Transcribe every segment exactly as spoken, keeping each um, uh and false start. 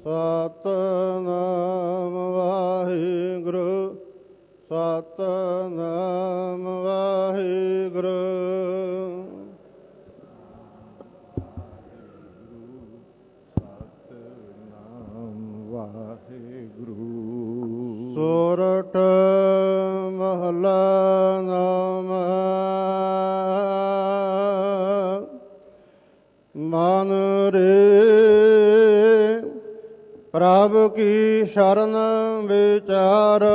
ਸਤਿਨਾਮ ਵਾਹਿਗੁਰੂ ਸਤਿਨਾਮ ਵਾਹਿਗੁਰੂ। ਸੋਰਠ ਮਹਲਾ ਨੌਵਾਂ। ਮਨ ਰੇ ਪ੍ਰਭ ਕੀ ਸ਼ਰਨ ਵਿਚਾਰ,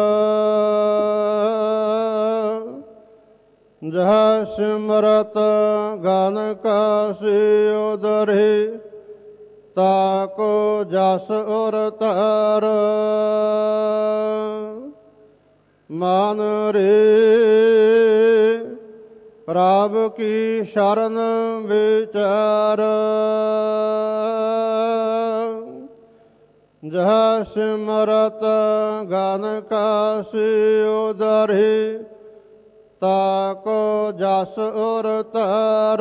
ਜਹ ਸਿਮਰਤ ਗਨ ਕਾਸੀ ਉਦਰੇ, ਤਾਕੋ ਜਸ ਉਰ ਧਰ। ਮਨ ਰੇ ਪ੍ਰਭ ਕੀ ਸ਼ਰਨ ਵਿਚਾਰ, ਜਹ ਸਿਮਰਤ ਗਨ ਕਾਸੀ ਉਦਰੇ, ਤਾਕੋ ਜਸ ਉਰ ਧਰ।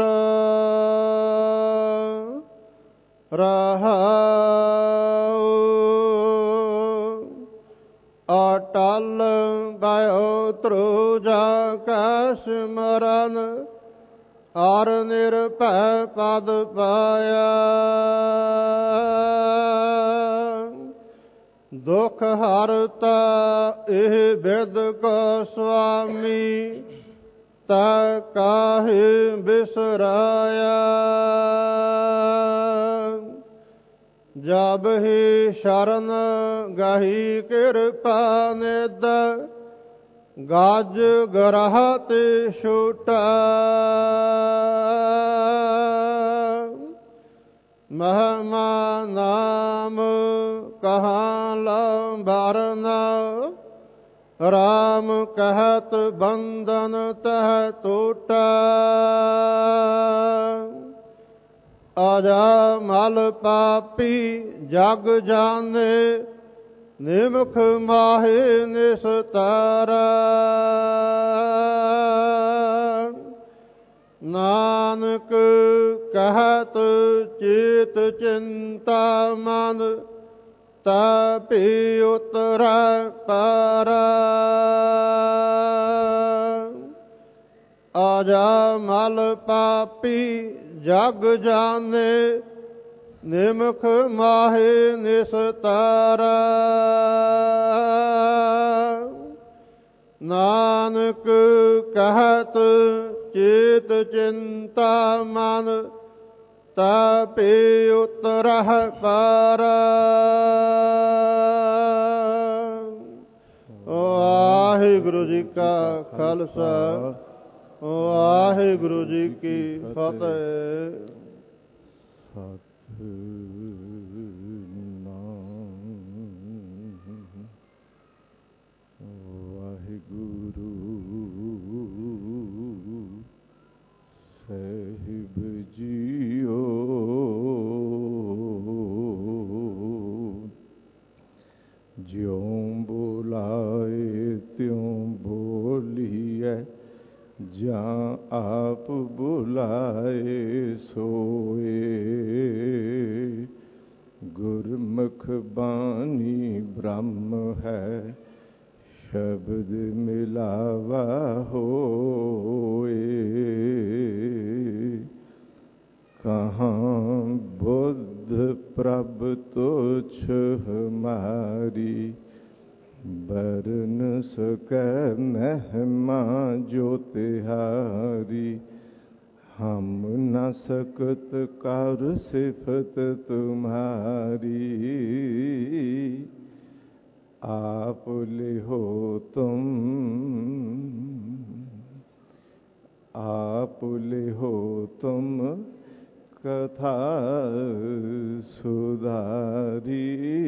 ਰਹਾਉ ਅਟਲ ਗਇਓ ਧਰੁਜਾ ਕੈ ਸਿਮਰਨ, ਹਰ ਨਿਰਭੈ ਪਦ ਪਾਇਆ। ਦੁਖ ਹਰਤਾ ਇਹ ਬਿਦ ਕੋ ਸੁਆਮੀ, ਤਾ ਕਾਹੇ ਬਿਸਰਾਇਆ। ਜਬ ਹੀ ਸ਼ਰਨ ਗਹੀ ਕਿਰਪਾ ਨਿਧ, ਗਜ ਗ੍ਰਹ ਤੇ ਛੂਟਾ। ਮਹਿਮਾ ਨਾਮ ਕਹਾਂ ਲੰਬਰਨਾ, ਰਾਮ ਕਹਿਤ ਬੰਧਨ ਤਹ ਟੂਟਾ। ਅਜਮਲ ਪਾਪੀ ਜਗ ਜਾਣੇ, ਨਿਮਖ ਮਾਹੇ ਨਿਸਤਾਰਾ। ਨਾਨਕ ਕਹਿਤ ਚੇਤ ਚਿੰਤਾ ਮਨ, ਤਾ ਭੀ ਉਤਰੈ ਪਾਰਾ। ਅਜਮਲ ਪਾਪੀ ਜਗ ਜਾਣੇ, ਨਿਮਖ ਮਾਹੇ ਨਿਸਤਾਰਾ। ਨਾਨਕ ਕਹਿਤ ਚੇਤ ਚਿੰਤਾ ਮਨ, ਤਾ ਭੀ ਉਤਰਹਿ ਪਾਰਾ। ਵਾਹਿਗੁਰੂ ਜੀ ਕਾ ਖਾਲਸਾ, ਵਾਹਿਗੁਰੂ ਜੀ ਕੀ ਫਤਿਹ। ਵਾਹਿਗੁਰੂ ਸਾਹਿਬ ਜੀਓ, ਜਿਉਂ ਬੁਲਾਏ ਤਿਉਂ ਬੋਲੀਐ, ਜਾਂ ਆਪ ਬੁਲਾਏ ਸੋਏ। ਗੁਰਮੁਖ ਬਾਣੀ ਬ੍ਰਹਮ ਹੈ, ਸ਼ਬਦ ਮਿਲਾਵਾ ਹੋਏ। ਕਹਾਂ ਬੁੱਧ ਪ੍ਰਭ ਤੁਛ ਹਮਾਰੀ, ਬਰਨ ਸਕੈ ਮਹਿਮਾ ਜੋ ਤਿਹਾਰੀ। ਹਮ ਨ ਸਕਤ ਕਰ ਸਿਫਤ ਤੁਮਹਾਰੀ, आप लिहो तुम आप लिहो तुम कथा सुधारी।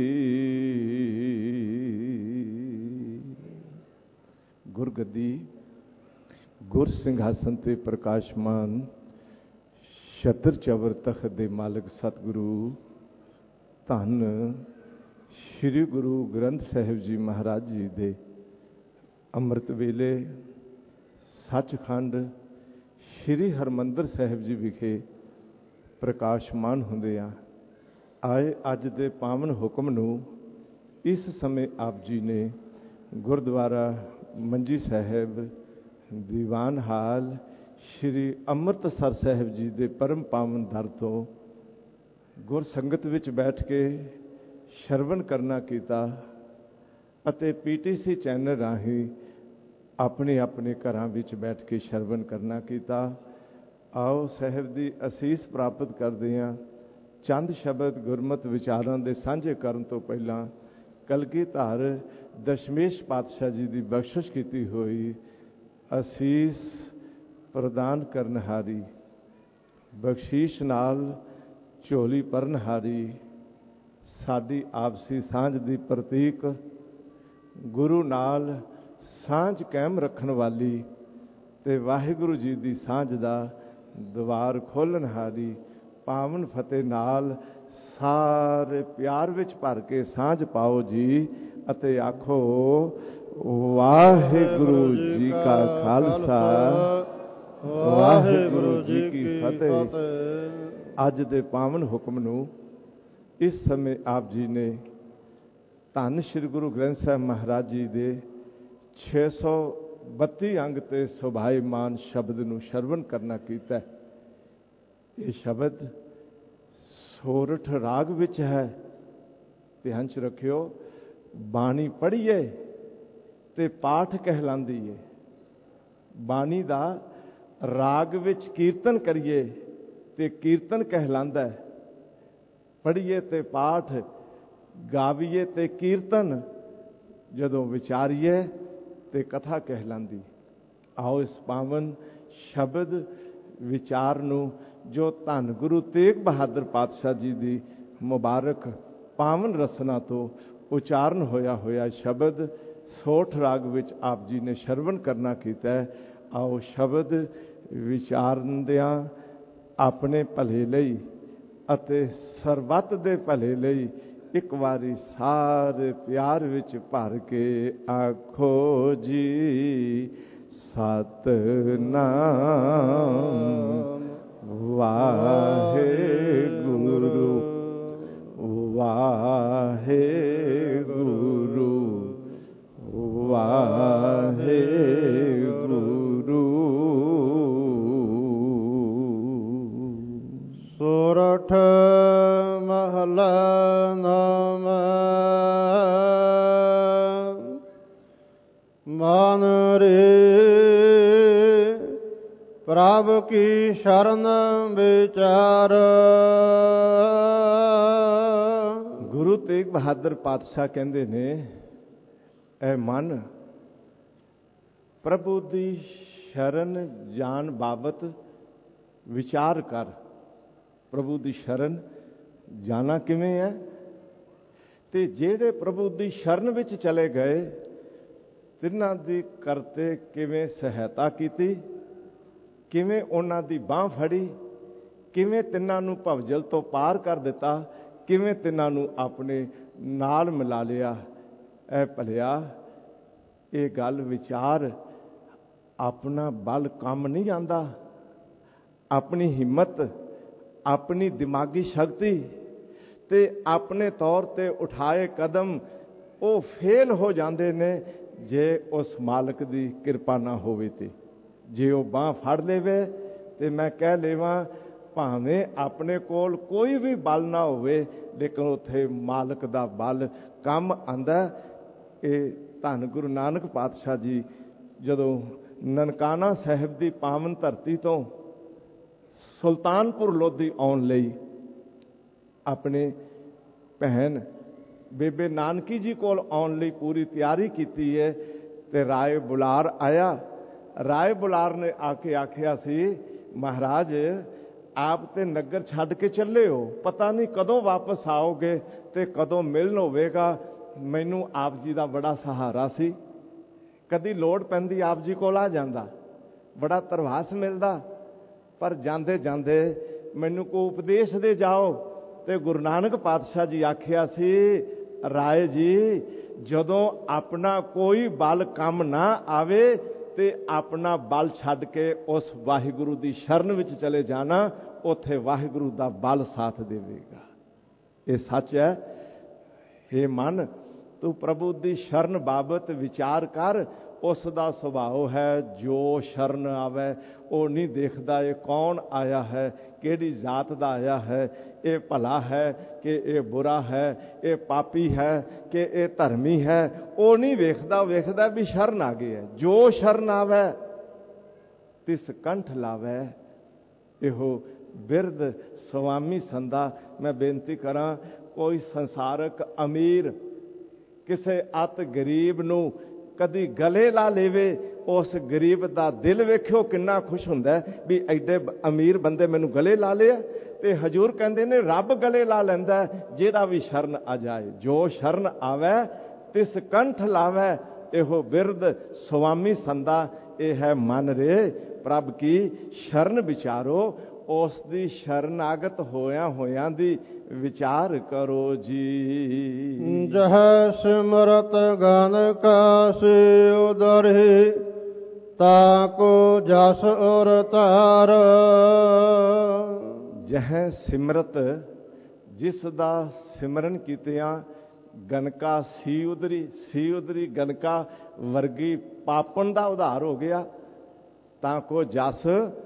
गुरगद्दी गुर ਸਿੰਘਾਸਨ ਤੇ ਪ੍ਰਕਾਸ਼ਮਾਨ ਛਤਰ ਚਵਰ ਤਖਤ ਦੇ ਮਾਲਕ ਸਤਿਗੁਰੂ ਧੰਨ ਸ਼੍ਰੀ ਗੁਰੂ ਗ੍ਰੰਥ ਸਾਹਿਬ ਜੀ ਮਹਾਰਾਜ ਜੀ ਦੇ ਅੰਮ੍ਰਿਤ ਵੇਲੇ ਸੱਚਖੰਡ ਸ਼੍ਰੀ ਹਰਿਮੰਦਰ ਸਾਹਿਬ ਜੀ ਵਿਖੇ ਪ੍ਰਕਾਸ਼ਮਾਨ ਹੁੰਦੇ ਆ। ਆਏ ਅੱਜ ਦੇ ਪਾਵਨ ਹੁਕਮ ਨੂੰ ਇਸ ਸਮੇਂ ਆਪ ਜੀ ਨੇ ਗੁਰਦੁਆਰਾ ਮੰਜੀ ਸਾਹਿਬ ਦੀਵਾਨ ਹਾਲ ਸ਼੍ਰੀ ਅੰਮ੍ਰਿਤਸਰ ਸਾਹਿਬ ਜੀ ਦੇ ਪਰਮ ਪਾਵਨ ਦਰ ਤੋਂ ਗੁਰ ਸੰਗਤ ਵਿੱਚ ਬੈਠ ਕੇ ਸ਼ਰਵਣ ਕਰਨਾ ਕੀਤਾ ਅਤੇ ਪੀਟੀਸੀ ਚੈਨਲ ਰਾਹੀਂ ਆਪਣੇ ਆਪਣੇ ਘਰਾਂ ਵਿੱਚ ਬੈਠ ਕੇ ਸ਼ਰਵਣ ਕਰਨਾ ਕੀਤਾ। ਆਓ ਸਾਹਿਬ ਦੀ ਅਸੀਸ ਪ੍ਰਾਪਤ ਕਰਦੇ ਹਾਂ। ਚੰਦ ਸ਼ਬਦ ਗੁਰਮਤਿ ਵਿਚਾਰਾਂ ਦੇ ਸਾਂਝੇ ਕਰਨ ਤੋਂ ਪਹਿਲਾਂ ਕਲਗੀਧਰ ਦਸ਼ਮੇਸ਼ ਪਾਤਸ਼ਾਹ ਜੀ ਦੀ ਬਖਸ਼ਿਸ਼ ਕੀਤੀ ਹੋਈ ਅਸੀਸ ਪ੍ਰਦਾਨ ਕਰਨਹਾਰੀ, ਬਖਸ਼ੀਸ਼ ਨਾਲ ਝੋਲੀ ਭਰਨਹਾਰੀ, ਸਾਡੀ ਆਪਸੀ ਸਾਂਝ ਦੀ ਪ੍ਰਤੀਕ, ਗੁਰੂ ਨਾਲ ਸਾਂਝ ਕਾਇਮ ਰੱਖਣ ਵਾਲੀ ਤੇ ਵਾਹਿਗੁਰੂ ਜੀ ਦੀ ਸਾਂਝ ਦਾ ਦੁਆਰ ਖੋਲ੍ਹਣਹਾਰੀ ਪਾਵਨ ਫਤਿਹ ਨਾਲ ਸਾਰੇ ਪਿਆਰ ਵਿੱਚ ਭਰ ਕੇ ਸਾਂਝ ਪਾਓ ਜੀ ਅਤੇ ਆਖੋ ਵਾਹਿਗੁਰੂ ਜੀ ਕਾ ਖਾਲਸਾ, ਵਾਹਿਗੁਰੂ ਜੀ ਕੀ ਫਤਿਹ। ਅੱਜ ਦੇ ਪਾਵਨ ਹੁਕਮ ਨੂੰ ਇਸ ਸਮੇਂ ਆਪ ਜੀ ਨੇ ਧੰਨ ਸ਼੍ਰੀ ਗੁਰੂ ਗ੍ਰੰਥ ਸਾਹਿਬ ਮਹਾਰਾਜ ਜੀ ਦੇ ਛੇ ਸੌ ਬੱਤੀ ਅੰਗ ਤੇ ਸੁਭਾਇਮਾਨ ਸ਼ਬਦ ਨੂੰ ਸ਼ਰਵਣ ਕਰਨਾ ਕੀਤਾ। ਇਹ ਸ਼ਬਦ ਸੋਰਠ ਰਾਗ ਵਿੱਚ ਹੈ। ਧਿਆਨ ਚ ਰੱਖਿਓ, ਬਾਣੀ ਪੜ੍ਹੀਏ ਤੇ ਪਾਠ ਕਹਿਲਾਂਦੀ ਏ। ਬਾਣੀ ਦਾ ਰਾਗ ਵਿੱਚ ਕੀਰਤਨ ਕਰੀਏ ਤੇ ਕੀਰਤਨ ਕਹਿਲਾਂਦਾ ਹੈ। ਪੜ੍ਹੀਏ ਤੇ ਪਾਠ, ਗਾਵੀਏ ਤੇ ਕੀਰਤਨ, ਜਦੋਂ ਵਿਚਾਰੀਏ ਤੇ ਕਥਾ ਕਹਿਲਾਂਦੀ। ਆਓ ਇਸ ਪਾਵਨ ਸ਼ਬਦ ਵਿਚਾਰ ਨੂੰ ਜੋ ਧੰਨ ਗੁਰੂ ਤੇਗ ਬਹਾਦਰ ਪਾਤਸ਼ਾਹ ਜੀ ਦੀ ਮੁਬਾਰਕ ਪਾਵਨ ਰਸਨਾ ਤੋਂ ਉਚਾਰਨ ਹੋਇਆ ਹੋਇਆ ਸ਼ਬਦ ਸੋਠ ਰਾਗ ਵਿੱਚ ਆਪ ਜੀ ਨੇ ਸ਼ਰਵਣ ਕਰਨਾ ਕੀਤਾ ਹੈ। ਆਓ ਸ਼ਬਦ ਵਿਚਾਰਦਿਆਂ ਆਪਣੇ ਭਲੇ ਲਈ ਅਤੇ ਸਰਬੱਤ ਦੇ ਭਲੇ ਲਈ ਇੱਕ ਵਾਰੀ ਸਾਰੇ ਪਿਆਰ ਵਿੱਚ ਭਰ ਕੇ ਆਖੋ ਜੀ ਸਤਿਨਾਮ ਵਾਹਿਗੁਰੂ ਵਾਹਿਗੁਰੂ ਵਾਹਿਗੁਰੂ। ਸੋਰਠ ਮਹਲਾ ਨਾਮਾ ਮਨ ਰੇ ਪ੍ਰਭ ਕੀ ਸ਼ਰਨ ਵਿਚਾਰ। ਗੁਰੂ ਤੇਗ ਬਹਾਦਰ ਪਾਤਸ਼ਾਹ ਕਹਿੰਦੇ ਨੇ, ਐ ਮਨ ਪ੍ਰਭੂ ਦੀ ਸ਼ਰਨ ਜਾਣ ਬਾਬਤ ਵਿਚਾਰ ਕਰ। ਪ੍ਰਭੂ ਦੀ ਸ਼ਰਨ ਜਾਣਾ ਕਿਵੇਂ ਹੈ? ਤੇ ਜਿਹੜੇ ਪ੍ਰਭੂ ਦੀ ਸ਼ਰਨ ਵਿੱਚ ਚਲੇ ਗਏ ਤਿੰਨਾਂ ਦੀ ਕਰਤੇ ਕਿਵੇਂ ਸਹਾਇਤਾ ਕੀਤੀ, ਕਿਵੇਂ ਉਹਨਾਂ ਦੀ ਬਾਂਹ ਫੜੀ, ਕਿਵੇਂ ਤਿੰਨਾਂ ਨੂੰ ਭਵਜਲ ਤੋਂ ਪਾਰ ਕਰ ਦਿੱਤਾ, ਕਿਵੇਂ ਤਿੰਨਾਂ ਨੂੰ ਆਪਣੇ ਨਾਲ ਮਿਲਾ ਲਿਆ। ਇਹ ਭਲਿਆ ਇਹ ਗੱਲ ਵਿਚਾਰ। ਆਪਣਾ ਬਲ ਕੰਮ ਨਹੀਂ ਆਉਂਦਾ, ਆਪਣੀ ਹਿੰਮਤ, ਆਪਣੀ ਦਿਮਾਗੀ ਸ਼ਕਤੀ ਤੇ ਆਪਣੇ ਤੌਰ ਤੇ ਉਠਾਏ ਕਦਮ ਉਹ ਫੇਲ ਹੋ ਜਾਂਦੇ ਨੇ ਜੇ ਉਸ ਮਾਲਕ ਦੀ ਕਿਰਪਾ ਨਾ ਹੋਵੇ। ਤੇ ਜੇ ਉਹ ਬਾਂਹ ਫੜ ਲੇਵੇ ਤੇ ਮੈਂ ਕਹਿ ਲੇਵਾਂ ਭਾਵੇਂ ਆਪਣੇ ਕੋਲ ਕੋਈ ਵੀ ਬਲ ਨਾ ਹੋਵੇ ਲੇਕਿਨ ਉੱਥੇ ਮਾਲਕ ਦਾ ਬਲ ਕੰਮ ਆਉਂਦਾ। ਇਹ ਧੰਨ ਗੁਰੂ ਨਾਨਕ ਪਾਤਸ਼ਾਹ ਜੀ ਜਦੋਂ ਨਨਕਾਣਾ ਸਾਹਿਬ ਦੀ ਪਾਵਨ ਧਰਤੀ ਤੋਂ ਸੁਲਤਾਨਪੁਰ ਲੋਧੀ ਆਉਣ ਲਈ ਆਪਣੇ ਭੈਣ ਬੇਬੇ ਨਾਨਕੀ ਜੀ ਕੋਲ ਆਉਣ ਲਈ ਪੂਰੀ ਤਿਆਰੀ ਕੀਤੀ ਹੈ ਤੇ ਰਾਏ ਬੁਲਾਰ ਆਇਆ। ਰਾਏ ਬੁਲਾਰ ਨੇ ਆ ਕੇ ਆਖਿਆ ਸੀ, ਮਹਾਰਾਜ ਆਪ ਤੇ ਨਗਰ ਛੱਡ ਕੇ ਚੱਲੇ ਹੋ, ਪਤਾ ਨਹੀਂ ਕਦੋਂ ਵਾਪਸ ਆਓਗੇ ਤੇ ਕਦੋਂ ਮਿਲਣ ਹੋਵੇਗਾ। ਮੈਨੂੰ ਆਪ ਜੀ ਦਾ ਬੜਾ ਸਹਾਰਾ ਸੀ, ਕਦੀ ਲੋੜ ਪੈਂਦੀ ਆਪ ਜੀ ਕੋਲ ਆ ਜਾਂਦਾ, ਬੜਾ ਧਰਵਾਸ ਮਿਲਦਾ। ਪਰ ਜਾਂਦੇ ਜਾਂਦੇ ਮੈਨੂੰ ਕੋ ਉਪਦੇਸ਼ ਦੇ ਜਾਓ। ਤੇ ਗੁਰੂ ਨਾਨਕ ਪਾਤਸ਼ਾਹ ਜੀ ਆਖਿਆ ਸੀ, ਰਾਏ ਜੀ ਜਦੋਂ ਆਪਣਾ ਕੋਈ ਬਲ ਕੰਮ ਨਾ ਆਵੇ ਤੇ ਆਪਣਾ ਬਲ ਛੱਡ ਕੇ ਉਸ ਵਾਹਿਗੁਰੂ ਦੀ ਸ਼ਰਨ ਵਿੱਚ ਚਲੇ ਜਾਣਾ, ਉੱਥੇ ਵਾਹਿਗੁਰੂ ਦਾ ਬਲ ਸਾਥ ਦੇਵੇਗਾ। ਇਹ ਸੱਚ ਹੈ। हे ਮਨ, ਤੂੰ ਪ੍ਰਭੂ ਦੀ ਸ਼ਰਨ ਬਾਬਤ ਵਿਚਾਰ ਕਰ। ਉਸ ਦਾ ਸੁਭਾਅ ਹੈ ਜੋ ਸ਼ਰਨ ਆਵੇ ਉਹ ਨਹੀਂ ਦੇਖਦਾ ਇਹ ਕੌਣ ਆਇਆ ਹੈ, ਕਿਹੜੀ ਜਾਤ ਦਾ ਆਇਆ ਹੈ, ਇਹ ਭਲਾ ਹੈ ਕਿ ਇਹ ਬੁਰਾ ਹੈ, ਇਹ ਪਾਪੀ ਹੈ ਕਿ ਇਹ ਧਰਮੀ ਹੈ, ਉਹ ਨਹੀਂ ਵੇਖਦਾ। ਵੇਖਦਾ ਵੀ ਸ਼ਰਨ ਆ ਗਈ ਹੈ। ਜੋ ਸ਼ਰਨ ਆਵੇ ਤਿਸ ਕੰਠ ਲਾਵੇ, ਇਹੋ ਬਿਰਧ ਸੁਆਮੀ ਸੰਦਾ। ਮੈਂ ਬੇਨਤੀ ਕਰਾਂ, ਕੋਈ ਸੰਸਾਰਕ ਅਮੀਰ ਕਿਸੇ ਅਤ ਗਰੀਬ ਨੂੰ ਕਦੀ ਗਲੇ ਲਾ ਲੇਵੇ, ਉਸ ਗਰੀਬ ਦਾ ਦਿਲ ਵੇਖਿਓ ਕਿੰਨਾ ਖੁਸ਼ ਹੁੰਦਾ ਵੀ ਐਡੇ ਅਮੀਰ ਬੰਦੇ ਮੈਨੂੰ ਗਲੇ ਲਾ ਲਿਆ। ਤੇ ਹਜ਼ੂਰ ਕਹਿੰਦੇ ਨੇ ਰੱਬ ਗਲੇ ਲਾ ਲੈਂਦਾ ਜਿਹੜਾ ਵੀ ਸ਼ਰਨ ਆ ਜਾਏ। ਜੋ ਸ਼ਰਨ ਆਵੇ ਤਿਸ ਕੰਠ ਲਾਵੇ, ਇਹੋ ਬਿਰਧ ਸੁਆਮੀ ਸੰਦਾ। ਇਹ ਹੈ ਮਨ ਰੇ ਪ੍ਰਭ ਕੀ ਸ਼ਰਨ ਵਿਚਾਰੋ। ਉਸ ਦੀ ਸ਼ਰਨਾਗਤ ਹੋਇਆਂ ਹੋਇਆਂ ਦੀ ਵਿਚਾਰ ਕਰੋ ਜੀ। ਜਹ ਸਿਮਰਤ ਗਨ ਕਾ ਸੇ ਉਦਰਿ, ਤਾਕੋ ਜਸ ਔਰ ਤਾਰ। ਜਹ ਸਿਮਰਤ, ਜਿਸ ਦਾ ਸਿਮਰਨ ਕੀਤਿਆਂ ਗਨਕਾ ਸੀ ਉਦਰੀ, ਸੀ ਉਦਰੀ ਗਨਕਾ ਵਰਗੀ ਪਾਪਣ ਦਾ ਉਧਾਰ ਹੋ ਗਿਆ। ਤਾਂ ਕੋ ਜਸ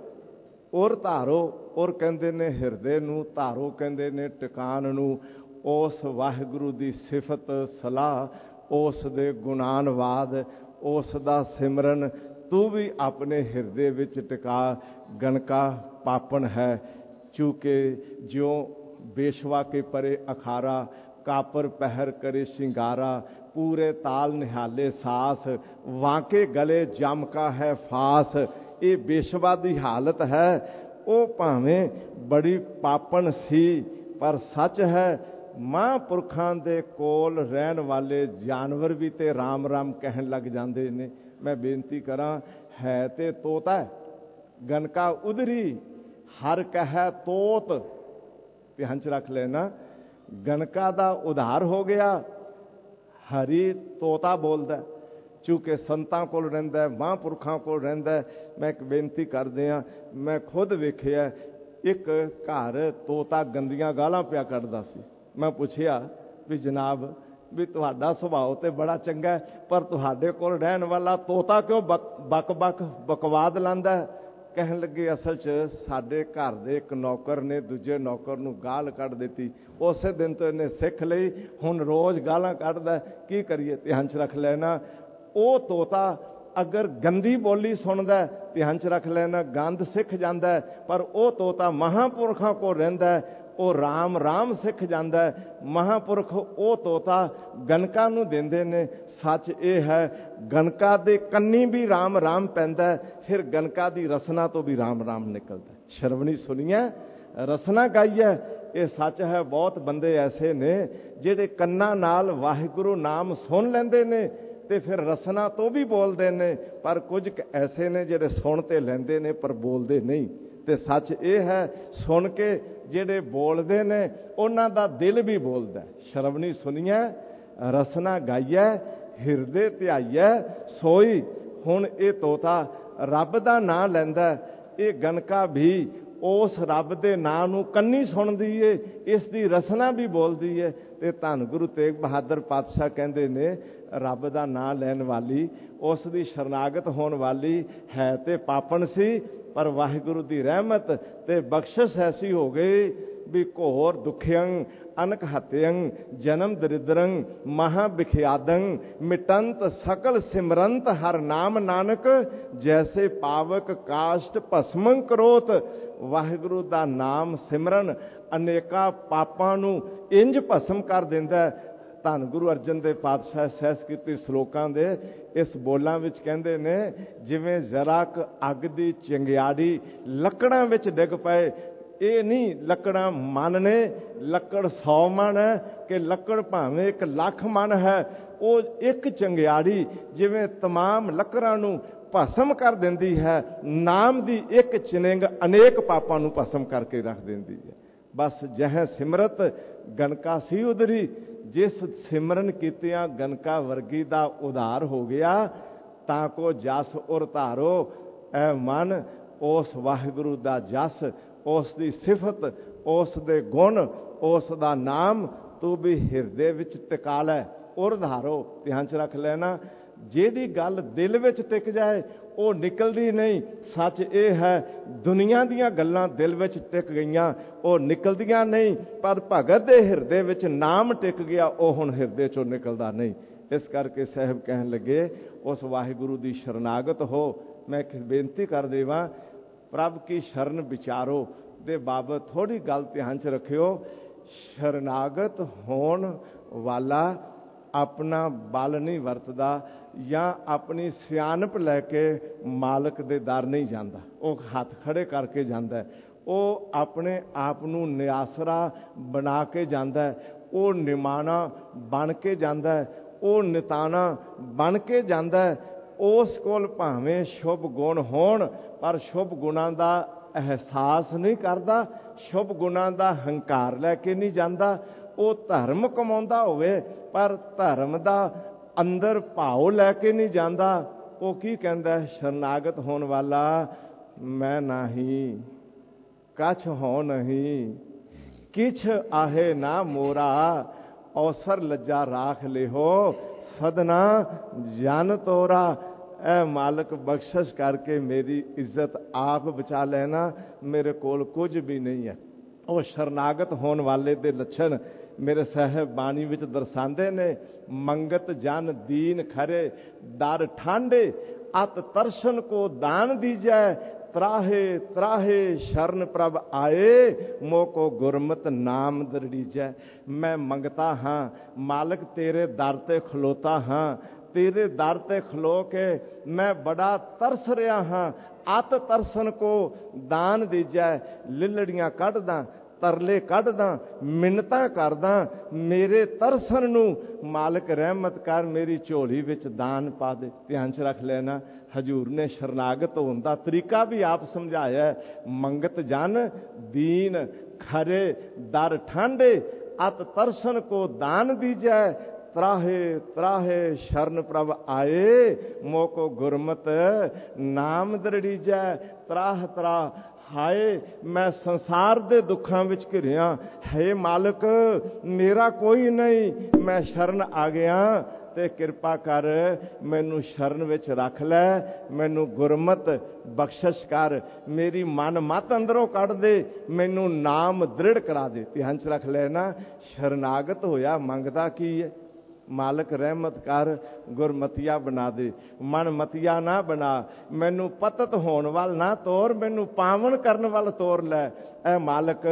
ਔਰ ਧਾਰੋ। ਔਰ ਕਹਿੰਦੇ ਨੇ ਹਿਰਦੇ ਨੂੰ, ਧਾਰੋ ਕਹਿੰਦੇ ਨੇ ਟਿਕਾਣ ਨੂੰ। ਉਸ ਵਾਹਿਗੁਰੂ ਦੀ ਸਿਫਤ ਸਲਾਹ, ਉਸ ਦੇ ਗੁਣਾਨਵਾਦ, ਉਸ ਦਾ ਸਿਮਰਨ ਤੂੰ ਵੀ ਆਪਣੇ ਹਿਰਦੇ ਵਿੱਚ ਟਿਕਾ। ਗਨਕਾ ਪਾਪਣ ਹੈ ਚੂਕੇ ਜਿਉਂ ਬੇਸ਼ਵਾ ਕੇ ਪਰੇ ਅਖਾਰਾ, ਕਾਪਰ ਪਹਿਰ ਕਰੇ ਸ਼ਿੰਗਾਰਾ। ਪੂਰੇ ਤਾਲ ਨਿਹਾਲੇ ਸਾਸ, ਵਾਂਕੇ ਗਲੇ ਜਮ ਕਾ ਹੈ ਫਾਸ। ਇਹ ਬੇਸ਼ਵਾ ਦੀ ਹਾਲਤ ਹੈ। ਉਹ ਭਾਵੇਂ ਬੜੀ ਪਾਪਣ ਸੀ, ਪਰ ਸੱਚ ਹੈ ਮਹਾਂਪੁਰਖਾਂ ਦੇ ਕੋਲ ਰਹਿਣ ਵਾਲੇ ਜਾਨਵਰ ਵੀ ਤੇ ਰਾਮ ਰਾਮ ਕਹਿਣ ਲੱਗ ਜਾਂਦੇ ਨੇ। ਮੈਂ ਬੇਨਤੀ ਕਰਾਂ, ਹੈ ਤੇ ਤੋਤਾ ਗਨਕਾ ਉਦਰੀ, ਹਰ ਕਹੈ ਤੋਤ। ਧਿਆਨ ਚ ਰੱਖ ਲੈਣਾ, ਗਨਕਾ ਦਾ ਉਧਾਰ ਹੋ ਗਿਆ। ਹਰੀ ਤੋਤਾ ਬੋਲਦਾ, ਚੂੰਕਿ ਸੰਤਾਂ ਕੋਲ ਰਹਿੰਦਾ, ਮਹਾਂਪੁਰਖਾਂ ਕੋਲ ਰਹਿੰਦਾ। ਮੈਂ ਇੱਕ ਬੇਨਤੀ ਕਰਦੇ ਹਾਂ, ਮੈਂ ਖੁਦ ਵੇਖਿਆ ਇੱਕ ਘਰ ਤੋਤਾ ਗੰਦੀਆਂ ਗਾਲਾਂ ਪਿਆ ਕੱਢਦਾ ਸੀ। ਮੈਂ ਪੁੱਛਿਆ ਵੀ ਜਨਾਬ ਵੀ ਤੁਹਾਡਾ ਸੁਭਾਅ ਤੇ ਬੜਾ ਚੰਗਾ, ਪਰ ਤੁਹਾਡੇ ਕੋਲ ਰਹਿਣ ਵਾਲਾ ਤੋਤਾ ਕਿਉਂ ਬਕ ਬਕ ਬਕਵਾਦ ਲਾਂਦਾ? ਕਹਿਣ ਲੱਗੇ ਅਸਲ 'ਚ ਸਾਡੇ ਘਰ ਦੇ ਇੱਕ ਨੌਕਰ ਨੇ ਦੂਜੇ ਨੌਕਰ ਨੂੰ ਗਾਲ ਕੱਢ ਦਿੱਤੀ। ਉਸੇ ਦਿਨ ਤੋਂ ਇਹਨੇ ਸਿੱਖ ਲਈ, ਹੁਣ ਰੋਜ਼ ਗਾਲਾਂ ਕੱਢਦਾ। ਕੀ ਕਰੀਏ? ਧਿਆਨ 'ਚ ਰੱਖ ਲੈਣਾ, ਉਹ ਤੋਤਾ ਅਗਰ ਗੰਦੀ ਬੋਲੀ ਸੁਣਦਾ, ਧਿਆਨ 'ਚ ਰੱਖ ਲੈਣਾ, ਗੰਦ ਸਿੱਖ ਜਾਂਦਾ। ਪਰ ਉਹ ਤੋਤਾ ਮਹਾਂਪੁਰਖਾਂ ਕੋਲ ਰਹਿੰਦਾ, ਉਹ ਰਾਮ ਰਾਮ ਸਿੱਖ ਜਾਂਦਾ। ਮਹਾਂਪੁਰਖ ਉਹ ਤੋਤਾ ਗਨਕਾ ਨੂੰ ਦਿੰਦੇ ਨੇ। ਸੱਚ ਇਹ ਹੈ, ਗਨਕਾ ਦੇ ਕੰਨੀ ਵੀ ਰਾਮ ਰਾਮ ਪੈਂਦਾ, ਫਿਰ ਗਨਕਾ ਦੀ ਰਸਨਾ ਤੋਂ ਵੀ ਰਾਮ ਰਾਮ ਨਿਕਲਦਾ। ਸ਼ਰਵਣੀ ਸੁਣੀਏ, ਰਸਨਾ ਗਾਈਏ, ਇਹ ਸੱਚ ਹੈ। ਬਹੁਤ ਬੰਦੇ ਐਸੇ ਨੇ ਜਿਹੜੇ ਕੰਨਾਂ ਨਾਲ ਵਾਹਿਗੁਰੂ ਨਾਮ ਸੁਣ ਲੈਂਦੇ ਨੇ ਤੇ ਫਿਰ ਰਸਨਾ ਤੋਂ ਵੀ ਬੋਲਦੇ ਨੇ, ਪਰ ਕੁਝ ਐਸੇ ਨੇ ਜਿਹੜੇ ਸੁਣ ਤੇ ਲੈਂਦੇ ਨੇ ਪਰ ਬੋਲਦੇ ਨਹੀਂ। ਤੇ ਸੱਚ ਇਹ ਹੈ, ਸੁਣ ਕੇ ਜਿਹੜੇ ਬੋਲਦੇ ਨੇ ਉਹਨਾਂ ਦਾ ਦਿਲ ਵੀ ਬੋਲਦਾ। ਸ਼ਰਵਣੀ ਸੁਣੀਏ, ਰਸਨਾ ਗਾਈਏ, ਹਿਰਦੇ ਧਿਆਈਏ ਸੋਈ। ਹੁਣ ਇਹ ਤੋਤਾ ਰੱਬ ਦਾ ਨਾਂ ਲੈਂਦਾ, ਇਹ ਗਨਕਾ ਵੀ ਉਸ ਰੱਬ ਦੇ ਨਾਂ ਨੂੰ ਕੰਨੀ ਸੁਣਦੀ ਏ, ਇਸ ਦੀ ਰਸਨਾ ਵੀ ਬੋਲਦੀ ਏ। ਤੇ ਧੰਨ ਗੁਰੂ ਤੇਗ ਬਹਾਦਰ ਪਾਤਸ਼ਾਹ ਕਹਿੰਦੇ ਨੇ, ਰੱਬ ਦਾ ਨਾਂ ਲੈਣ ਵਾਲੀ, ਉਸ ਦੀ ਸ਼ਰਨਾਗਤ ਹੋਣ ਵਾਲੀ ਹੈ ਤੇ ਪਾਪਣ ਸੀ, ਪਰ ਵਾਹਿਗੁਰੂ ਦੀ ਰਹਿਮਤ ਤੇ ਬਖਸ਼ਿਸ਼ ਐਸੀ ਹੋ ਗਈ ਵੀ ਘੋਰ ਦੁਖਿਅੰ ਅਨਕ ਹਤਿਅੰ ਜਨਮ ਦਰਿਦਰੰ ਮਹਾ ਵਿਖਿਆਦੰ ਮਿਟੰਤ ਸਕਲ ਸਿਮਰੰਤ ਹਰ ਨਾਮ ਨਾਨਕ ਜੈਸੇ ਪਾਵਕ ਕਾਸ਼ਟ ਭਸਮੰ ਕਰੋਤ। ਵਾਹਿਗੁਰੂ ਦਾ ਨਾਮ ਸਿਮਰਨ ਅਨੇਕਾਂ ਪਾਪਾਂ ਨੂੰ ਇੰਜ ਭਸਮ ਕਰ ਦਿੰਦਾ। ਧੰਨ ਗੁਰੂ ਅਰਜਨ ਦੇਵ ਪਾਤਸ਼ਾਹ ਸਹਿਸ ਕੀਤੀ ਸ਼ਲੋਕਾਂ ਦੇ ਇਸ ਬੋਲਾਂ ਵਿੱਚ ਕਹਿੰਦੇ ਨੇ, ਜਿਵੇਂ ਜ਼ਰਾ ਕੁ ਅੱਗ ਦੀ ਚਿੰਗਿਆੜੀ ਲੱਕੜਾਂ ਵਿੱਚ ਡਿੱਗ ਪਏ। ਇਹ ਨਹੀਂ ਲੱਕੜਾਂ ਮਨ ਨੇ, ਲੱਕੜ ਸੌ ਮਨ ਹੈ ਕਿ ਲੱਕੜ ਭਾਵੇਂ ਇੱਕ ਲੱਖ ਮਨ ਹੈ, ਉਹ ਇੱਕ ਚਿੰਗਿਆੜੀ ਜਿਵੇਂ ਤਮਾਮ ਲੱਕੜਾਂ ਨੂੰ ਭਸਮ ਕਰ ਦਿੰਦੀ ਹੈ, ਨਾਮ ਦੀ ਇੱਕ ਚਿਨਿੰਗ ਅਨੇਕ ਪਾਪਾਂ ਨੂੰ ਭਸਮ ਕਰਕੇ ਰੱਖ ਦਿੰਦੀ ਹੈ। ਬਸ ਜਹ ਸਿਮਰਤ ਗਨਕਾ ਸੀ ਉਦਰੀ, ਜਿਸ ਸਿਮਰਨ ਕੀਤਿਆਂ ਗਨਕਾ ਵਰਗੀ ਦਾ ਉਧਾਰ ਹੋ ਗਿਆ। ਤਾਂ ਕੋ ਜਸ ਔਰ ਧਾਰੋ, ਐ ਮਨ ਉਸ ਵਾਹਿਗੁਰੂ ਦਾ ਜਸ, ਉਸ ਦੀ ਸਿਫਤ, ਉਸ ਦੇ ਗੁਣ, ਉਸ ਦਾ ਨਾਮ ਤੂੰ ਵੀ ਹਿਰਦੇ ਵਿੱਚ ਟਿਕਾ ਲੈ। ਔਰ ਧਾਰੋ, ਧਿਆਨ 'ਚ ਰੱਖ ਲੈਣਾ, ਜਿਹਦੀ ਗੱਲ ਦਿਲ ਵਿੱਚ ਟਿਕ ਜਾਏ ਉਹ ਨਿਕਲਦੀ ਨਹੀਂ। ਸੱਚ ਇਹ ਹੈ, ਦੁਨੀਆ ਦੀਆਂ ਗੱਲਾਂ ਦਿਲ ਵਿੱਚ ਟਿਕ ਗਈਆਂ, ਉਹ ਨਿਕਲਦੀਆਂ ਨਹੀਂ, ਪਰ ਭਗਤ ਦੇ ਹਿਰਦੇ ਵਿੱਚ ਨਾਮ ਟਿਕ ਗਿਆ, ਉਹ ਹੁਣ ਹਿਰਦੇ 'ਚੋਂ ਨਿਕਲਦਾ ਨਹੀਂ। ਇਸ ਕਰਕੇ ਸਾਹਿਬ ਕਹਿਣ ਲੱਗੇ, ਉਸ ਵਾਹਿਗੁਰੂ ਦੀ ਸ਼ਰਨਾਗਤ ਹੋ। ਮੈਂ ਇੱਕ ਬੇਨਤੀ ਕਰ ਦੇਵਾਂ, ਪ੍ਰਭ ਕੀ ਸ਼ਰਨ ਵਿਚਾਰੋ ਦੇ ਬਾਬਤ ਥੋੜ੍ਹੀ ਗੱਲ ਧਿਆਨ 'ਚ ਰੱਖਿਓ। ਸ਼ਰਨਾਗਤ ਹੋਣ ਵਾਲਾ ਆਪਣਾ ਬਲ ਨਹੀਂ ਵਰਤਦਾ ਜਾਂ ਆਪਣੀ ਸਿਆਣਪ ਲੈ ਕੇ ਮਾਲਕ ਦੇ ਦਰ ਨਹੀਂ ਜਾਂਦਾ, ਉਹ ਹੱਥ ਖੜੇ ਕਰਕੇ ਜਾਂਦਾ। ਉਹ ਆਪਣੇ ਆਪ ਨੂੰ ਨਿਆਸਰਾ ਬਣਾ ਕੇ ਜਾਂਦਾ, ਉਹ ਨਿਮਾਣਾ ਬਣ ਕੇ ਜਾਂਦਾ, ਉਹ ਨਿਤਾਣਾ ਬਣ ਕੇ ਜਾਂਦਾ। ਉਸ ਕੋਲ ਭਾਵੇਂ ਸ਼ੁਭ ਗੁਣ ਹੋਣ, ਪਰ ਸ਼ੁਭ ਗੁਣਾਂ ਦਾ ਅਹਿਸਾਸ ਨਹੀਂ ਕਰਦਾ, ਸ਼ੁਭ ਗੁਣਾਂ ਦਾ ਹੰਕਾਰ ਲੈ ਕੇ ਨਹੀਂ ਜਾਂਦਾ। ਉਹ ਧਰਮ ਕਮਾਉਂਦਾ ਹੋਵੇ, ਪਰ ਧਰਮ ਦਾ ਅੰਦਰ ਭਾਵ ਲੈ ਕੇ ਨਹੀਂ ਜਾਂਦਾ। ਉਹ ਕੀ ਕਹਿੰਦਾ, ਸ਼ਰਨਾਗਤ ਹੋਣ ਵਾਲਾ, ਮੈਂ ਨਹੀਂ ਕਛ ਹੋ ਨਹੀਂ, ਕਿਛ ਆਹੇ ਨਾ ਮੋਰਾ, ਅਵਸਰ ਲੱਜਾ ਰਾਖ ਲਿਹੋ, ਸਦਨਾ ਜਨ ਤੋਰਾ। ਐ ਮਾਲਕ ਬਖਸ਼ਿਸ਼ ਕਰਕੇ ਮੇਰੀ ਇੱਜ਼ਤ ਆਪ ਬਚਾ ਲੈਣਾ, ਮੇਰੇ ਕੋਲ ਕੁਝ ਵੀ ਨਹੀਂ ਹੈ। ਉਹ ਸ਼ਰਨਾਗਤ ਹੋਣ ਵਾਲੇ ਦੇ ਲੱਛਣ ਮੇਰੇ ਸਾਹਿਬ ਬਾਣੀ ਵਿੱਚ ਦਰਸਾਉਂਦੇ ਨੇ। ਮੰਗਤ ਜਨ ਦੀਨ ਖਰੇ, ਦਰ ਠਾਂਡੇ, ਅਤ ਤਰਸ਼ਨ ਕੋ ਦਾਨ ਦੀਜੈ, ਤਰਾਹੇ ਤਰਾਹੇ ਸ਼ਰਨ ਪ੍ਰਭ ਆਏ, ਮੋਕੋ ਗੁਰਮਤਿ ਨਾਮ ਦਰੜੀਜੈ। ਮੈਂ ਮੰਗਤਾ ਹਾਂ ਮਾਲਕ, ਤੇਰੇ ਦਰ ਤੇ ਖਲੋਤਾ ਹਾਂ, ਤੇਰੇ ਦਰ ਤੇ ਖਲੋ ਕੇ ਮੈਂ ਬੜਾ ਤਰਸ ਰਿਹਾ ਹਾਂ। ਅਤ ਤਰਸਨ ਕੋ ਦਾਨ ਦੀਜੈ, ਲਿਲੜੀਆਂ ਕੱਢਦਾ, ਤਰਲੇ ਕੱਢਦਾ, ਮਿੰਨਤਾਂ ਕਰਦਾ, ਮੇਰੇ ਤਰਸਨ ਨੂੰ ਮਾਲਕ ਰਹਿਮਤ ਕਰ, ਮੇਰੀ ਝੋਲੀ ਵਿੱਚ ਦਾਨ ਪਾ ਦੇ। ਧਿਆਨ 'ਚ ਰੱਖ ਲੈਣਾ, ਹਜ਼ੂਰ ਨੇ ਸ਼ਰਨਾਗਤ ਹੋਣ ਦਾ ਤਰੀਕਾ ਵੀ ਆਪ ਸਮਝਾਇਆ। ਮੰਗਤ ਜਨ ਦੀਨ ਖਰੇ, ਦਰ ਠਾਂਡੇ, ਅਤ ਤਰਸਨ ਕੋ ਦਾਨ ਦੀਜੈ, ਤਰਾਹੇ ਤਰਾਹੇ ਸ਼ਰਨ ਪ੍ਰਭ ਆਏ, ਮੋਕੋ ਗੁਰਮਤ ਨਾਮ ਦਰੜੀਜੈ। ਤਰਾਹ ਤਰਾਹ, ਹਾਏ ਮੈਂ ਸੰਸਾਰ ਦੇ ਦੁੱਖਾਂ ਵਿੱਚ ਘਿਰਿਆ, ਹੈ ਮਾਲਕ ਮੇਰਾ ਕੋਈ ਨਹੀਂ, ਮੈਂ ਸ਼ਰਨ ਆ ਗਿਆ, ਤੇ ਕਿਰਪਾ ਕਰ ਮੈਨੂੰ ਸ਼ਰਨ ਵਿੱਚ ਰੱਖ ਲੈ, ਮੈਨੂੰ ਗੁਰਮਤ ਬਖਸ਼ਿਸ਼ ਕਰ, ਮੇਰੀ ਮਨ ਮਤ ਅੰਦਰੋਂ ਕੱਢ ਦੇ, ਮੈਨੂੰ ਨਾਮ ਦ੍ਰਿੜ ਕਰਾ ਦੇ। ਧਿਆਨ 'ਚ ਰੱਖ ਲੈਣਾ, ਸ਼ਰਨਾਗਤ ਹੋਇਆ ਮੰਗਦਾ ਕੀ ਹੈ, ਮਾਲਕ ਰਹਿਮਤ ਕਰ, ਗੁਰਮਤੀਆ ਬਣਾ ਦੇ, ਮਨ ਮਤੀਆ ਨਾ ਬਣਾ, ਮੈਨੂੰ ਪਤਤ ਹੋਣ ਵੱਲ ਨਾ ਤੋਰ, ਮੈਨੂੰ ਪਾਵਨ ਕਰਨ ਵੱਲ ਤੋਰ ਲੈ। ਐ ਮਾਲਕ,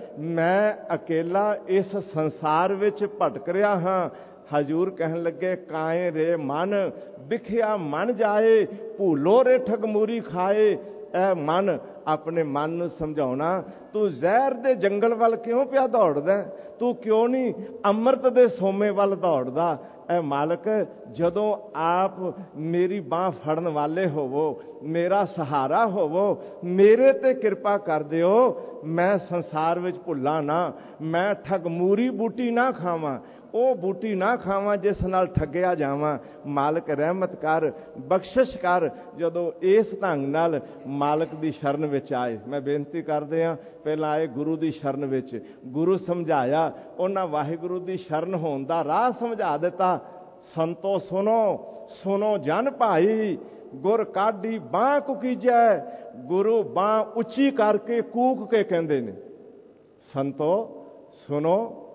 ਮੈਂ ਅਕੇਲਾ ਇਸ ਸੰਸਾਰ ਵਿੱਚ ਭਟਕ ਰਿਹਾ ਹਾਂ। ਹਜ਼ੂਰ ਕਹਿਣ ਲੱਗੇ, ਕਾਏ ਰੇ ਮਨ, ਵਿਖਿਆ ਮਨ ਜਾਏ, ਭੂਲੋ ਰੇ ਠਗਮੂਰੀ ਖਾਏ। ਐ ਮਨ, ਆਪਣੇ ਮਨ ਨੂੰ ਸਮਝਾਉਣਾ, ਤੂੰ ਜ਼ਹਿਰ ਦੇ ਜੰਗਲ ਵੱਲ ਕਿਉਂ ਪਿਆ ਦੌੜਦਾ, ਤੂੰ ਕਿਉਂ ਨਹੀਂ ਅੰਮ੍ਰਿਤ ਦੇ ਸੋਮੇ ਵੱਲ ਦੌੜਦਾ। ਐ ਮਾਲਕ, ਜਦੋਂ ਆਪ ਮੇਰੀ ਬਾਂਹ ਫੜਨ ਵਾਲੇ ਹੋਵੋ, ਮੇਰਾ ਸਹਾਰਾ ਹੋਵੋ, ਮੇਰੇ ਤੇ ਕਿਰਪਾ ਕਰ ਦਿਓ, ਮੈਂ ਸੰਸਾਰ ਵਿੱਚ ਭੁੱਲਾਂ ਨਾ, ਮੈਂ ਠਗਮੂਰੀ ਬੂਟੀ ਨਾ ਖਾਵਾਂ, ਉਹ ਬੂਟੀ ਨਾ ਖਾਵਾਂ ਜਿਸ ਨਾਲ ਠੱਗਿਆ ਜਾਵਾਂ। ਮਾਲਕ ਰਹਿਮਤ ਕਰ, ਬਖਸ਼ਿਸ਼ ਕਰ। ਜਦੋਂ ਇਸ ਢੰਗ ਨਾਲ ਮਾਲਕ ਦੀ ਸ਼ਰਨ ਵਿੱਚ ਆਏ, ਮੈਂ ਬੇਨਤੀ ਕਰਦੇ ਹਾਂ, ਪਹਿਲਾਂ ਆਏ ਗੁਰੂ ਦੀ ਸ਼ਰਨ ਵਿੱਚ, ਗੁਰੂ ਸਮਝਾਇਆ, ਉਹਨਾਂ ਵਾਹਿਗੁਰੂ ਦੀ ਸ਼ਰਨ ਹੋਣ ਦਾ ਰਾਹ ਸਮਝਾ ਦਿੱਤਾ। ਸੰਤੋ ਸੁਨੋ ਸੁਨੋ ਜਨ ਭਾਈ, ਗੁਰ ਕਾਢੀ ਬਾਂਹ ਕੁਕੀਜੈ। ਗੁਰੂ ਬਾਂਹ ਉੱਚੀ ਕਰਕੇ ਕੂਕ ਕੇ ਕਹਿੰਦੇ ਨੇ, ਸੰਤੋ ਸੁਨੋ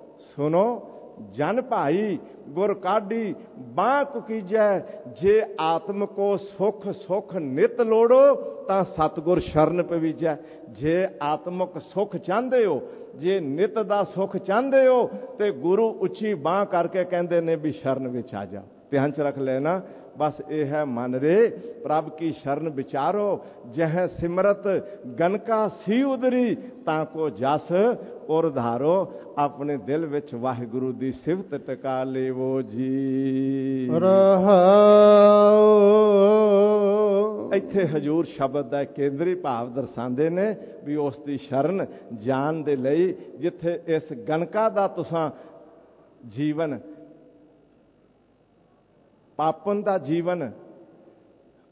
ਸੁਨੋ ਜਨ ਭਾਈ, ਗੁਰ ਕਾਢੀ ਬਾਂਹ ਕੁਕੀਜੈ। ਜੇ ਆਤਮ ਕੋ ਸੁਖ ਸੁਖ ਨਿਤ ਲੋੜੋ, ਤਾਂ ਸਤਿਗੁਰ ਸ਼ਰਨ ਪਵੀਜੈ। ਜੇ ਆਤਮਕ ਸੁਖ ਚਾਹੁੰਦੇ ਹੋ, ਜੇ ਨਿਤ ਦਾ ਸੁਖ ਚਾਹੁੰਦੇ ਹੋ, ਤੇ ਗੁਰੂ ਉੱਚੀ ਬਾਂਹ ਕਰਕੇ ਕਹਿੰਦੇ ਨੇ ਵੀ ਸ਼ਰਨ ਵਿੱਚ ਆ ਜਾ। ਧਿਆਨ 'ਚ ਰੱਖ ਲੈਣਾ, ਬਸ ਇਹ ਹੈ ਮਨ ਰੇ, ਪ੍ਰਭ ਕੀ ਸ਼ਰਨ ਵਿਚਾਰੋ, ਜਹ ਸਿਮਰਤ ਗਨਕਾ ਸੀ ਉਦਰੀ, ਤਾਂ ਕੋ ਜਸ ਔਰ ਧਾਰੋ। ਆਪਣੇ ਦਿਲ ਵਿੱਚ ਵਾਹਿਗੁਰੂ ਦੀ ਸਿਫਤ ਟਿਕਾ ਲੇਵੋ ਜੀ। ਰਹਾਉ। ਇੱਥੇ ਹਜ਼ੂਰ ਸ਼ਬਦ ਦਾ ਕੇਂਦਰੀ ਭਾਵ ਦਰਸਾਉਂਦੇ ਨੇ ਵੀ ਉਸ ਦੀ ਸ਼ਰਨ ਜਾਣ ਦੇ ਲਈ, ਜਿੱਥੇ ਇਸ ਗਨਕਾ ਦਾ ਤੁਸਾਂ ਜੀਵਨ, ਪਾਪਨ ਦਾ ਜੀਵਨ,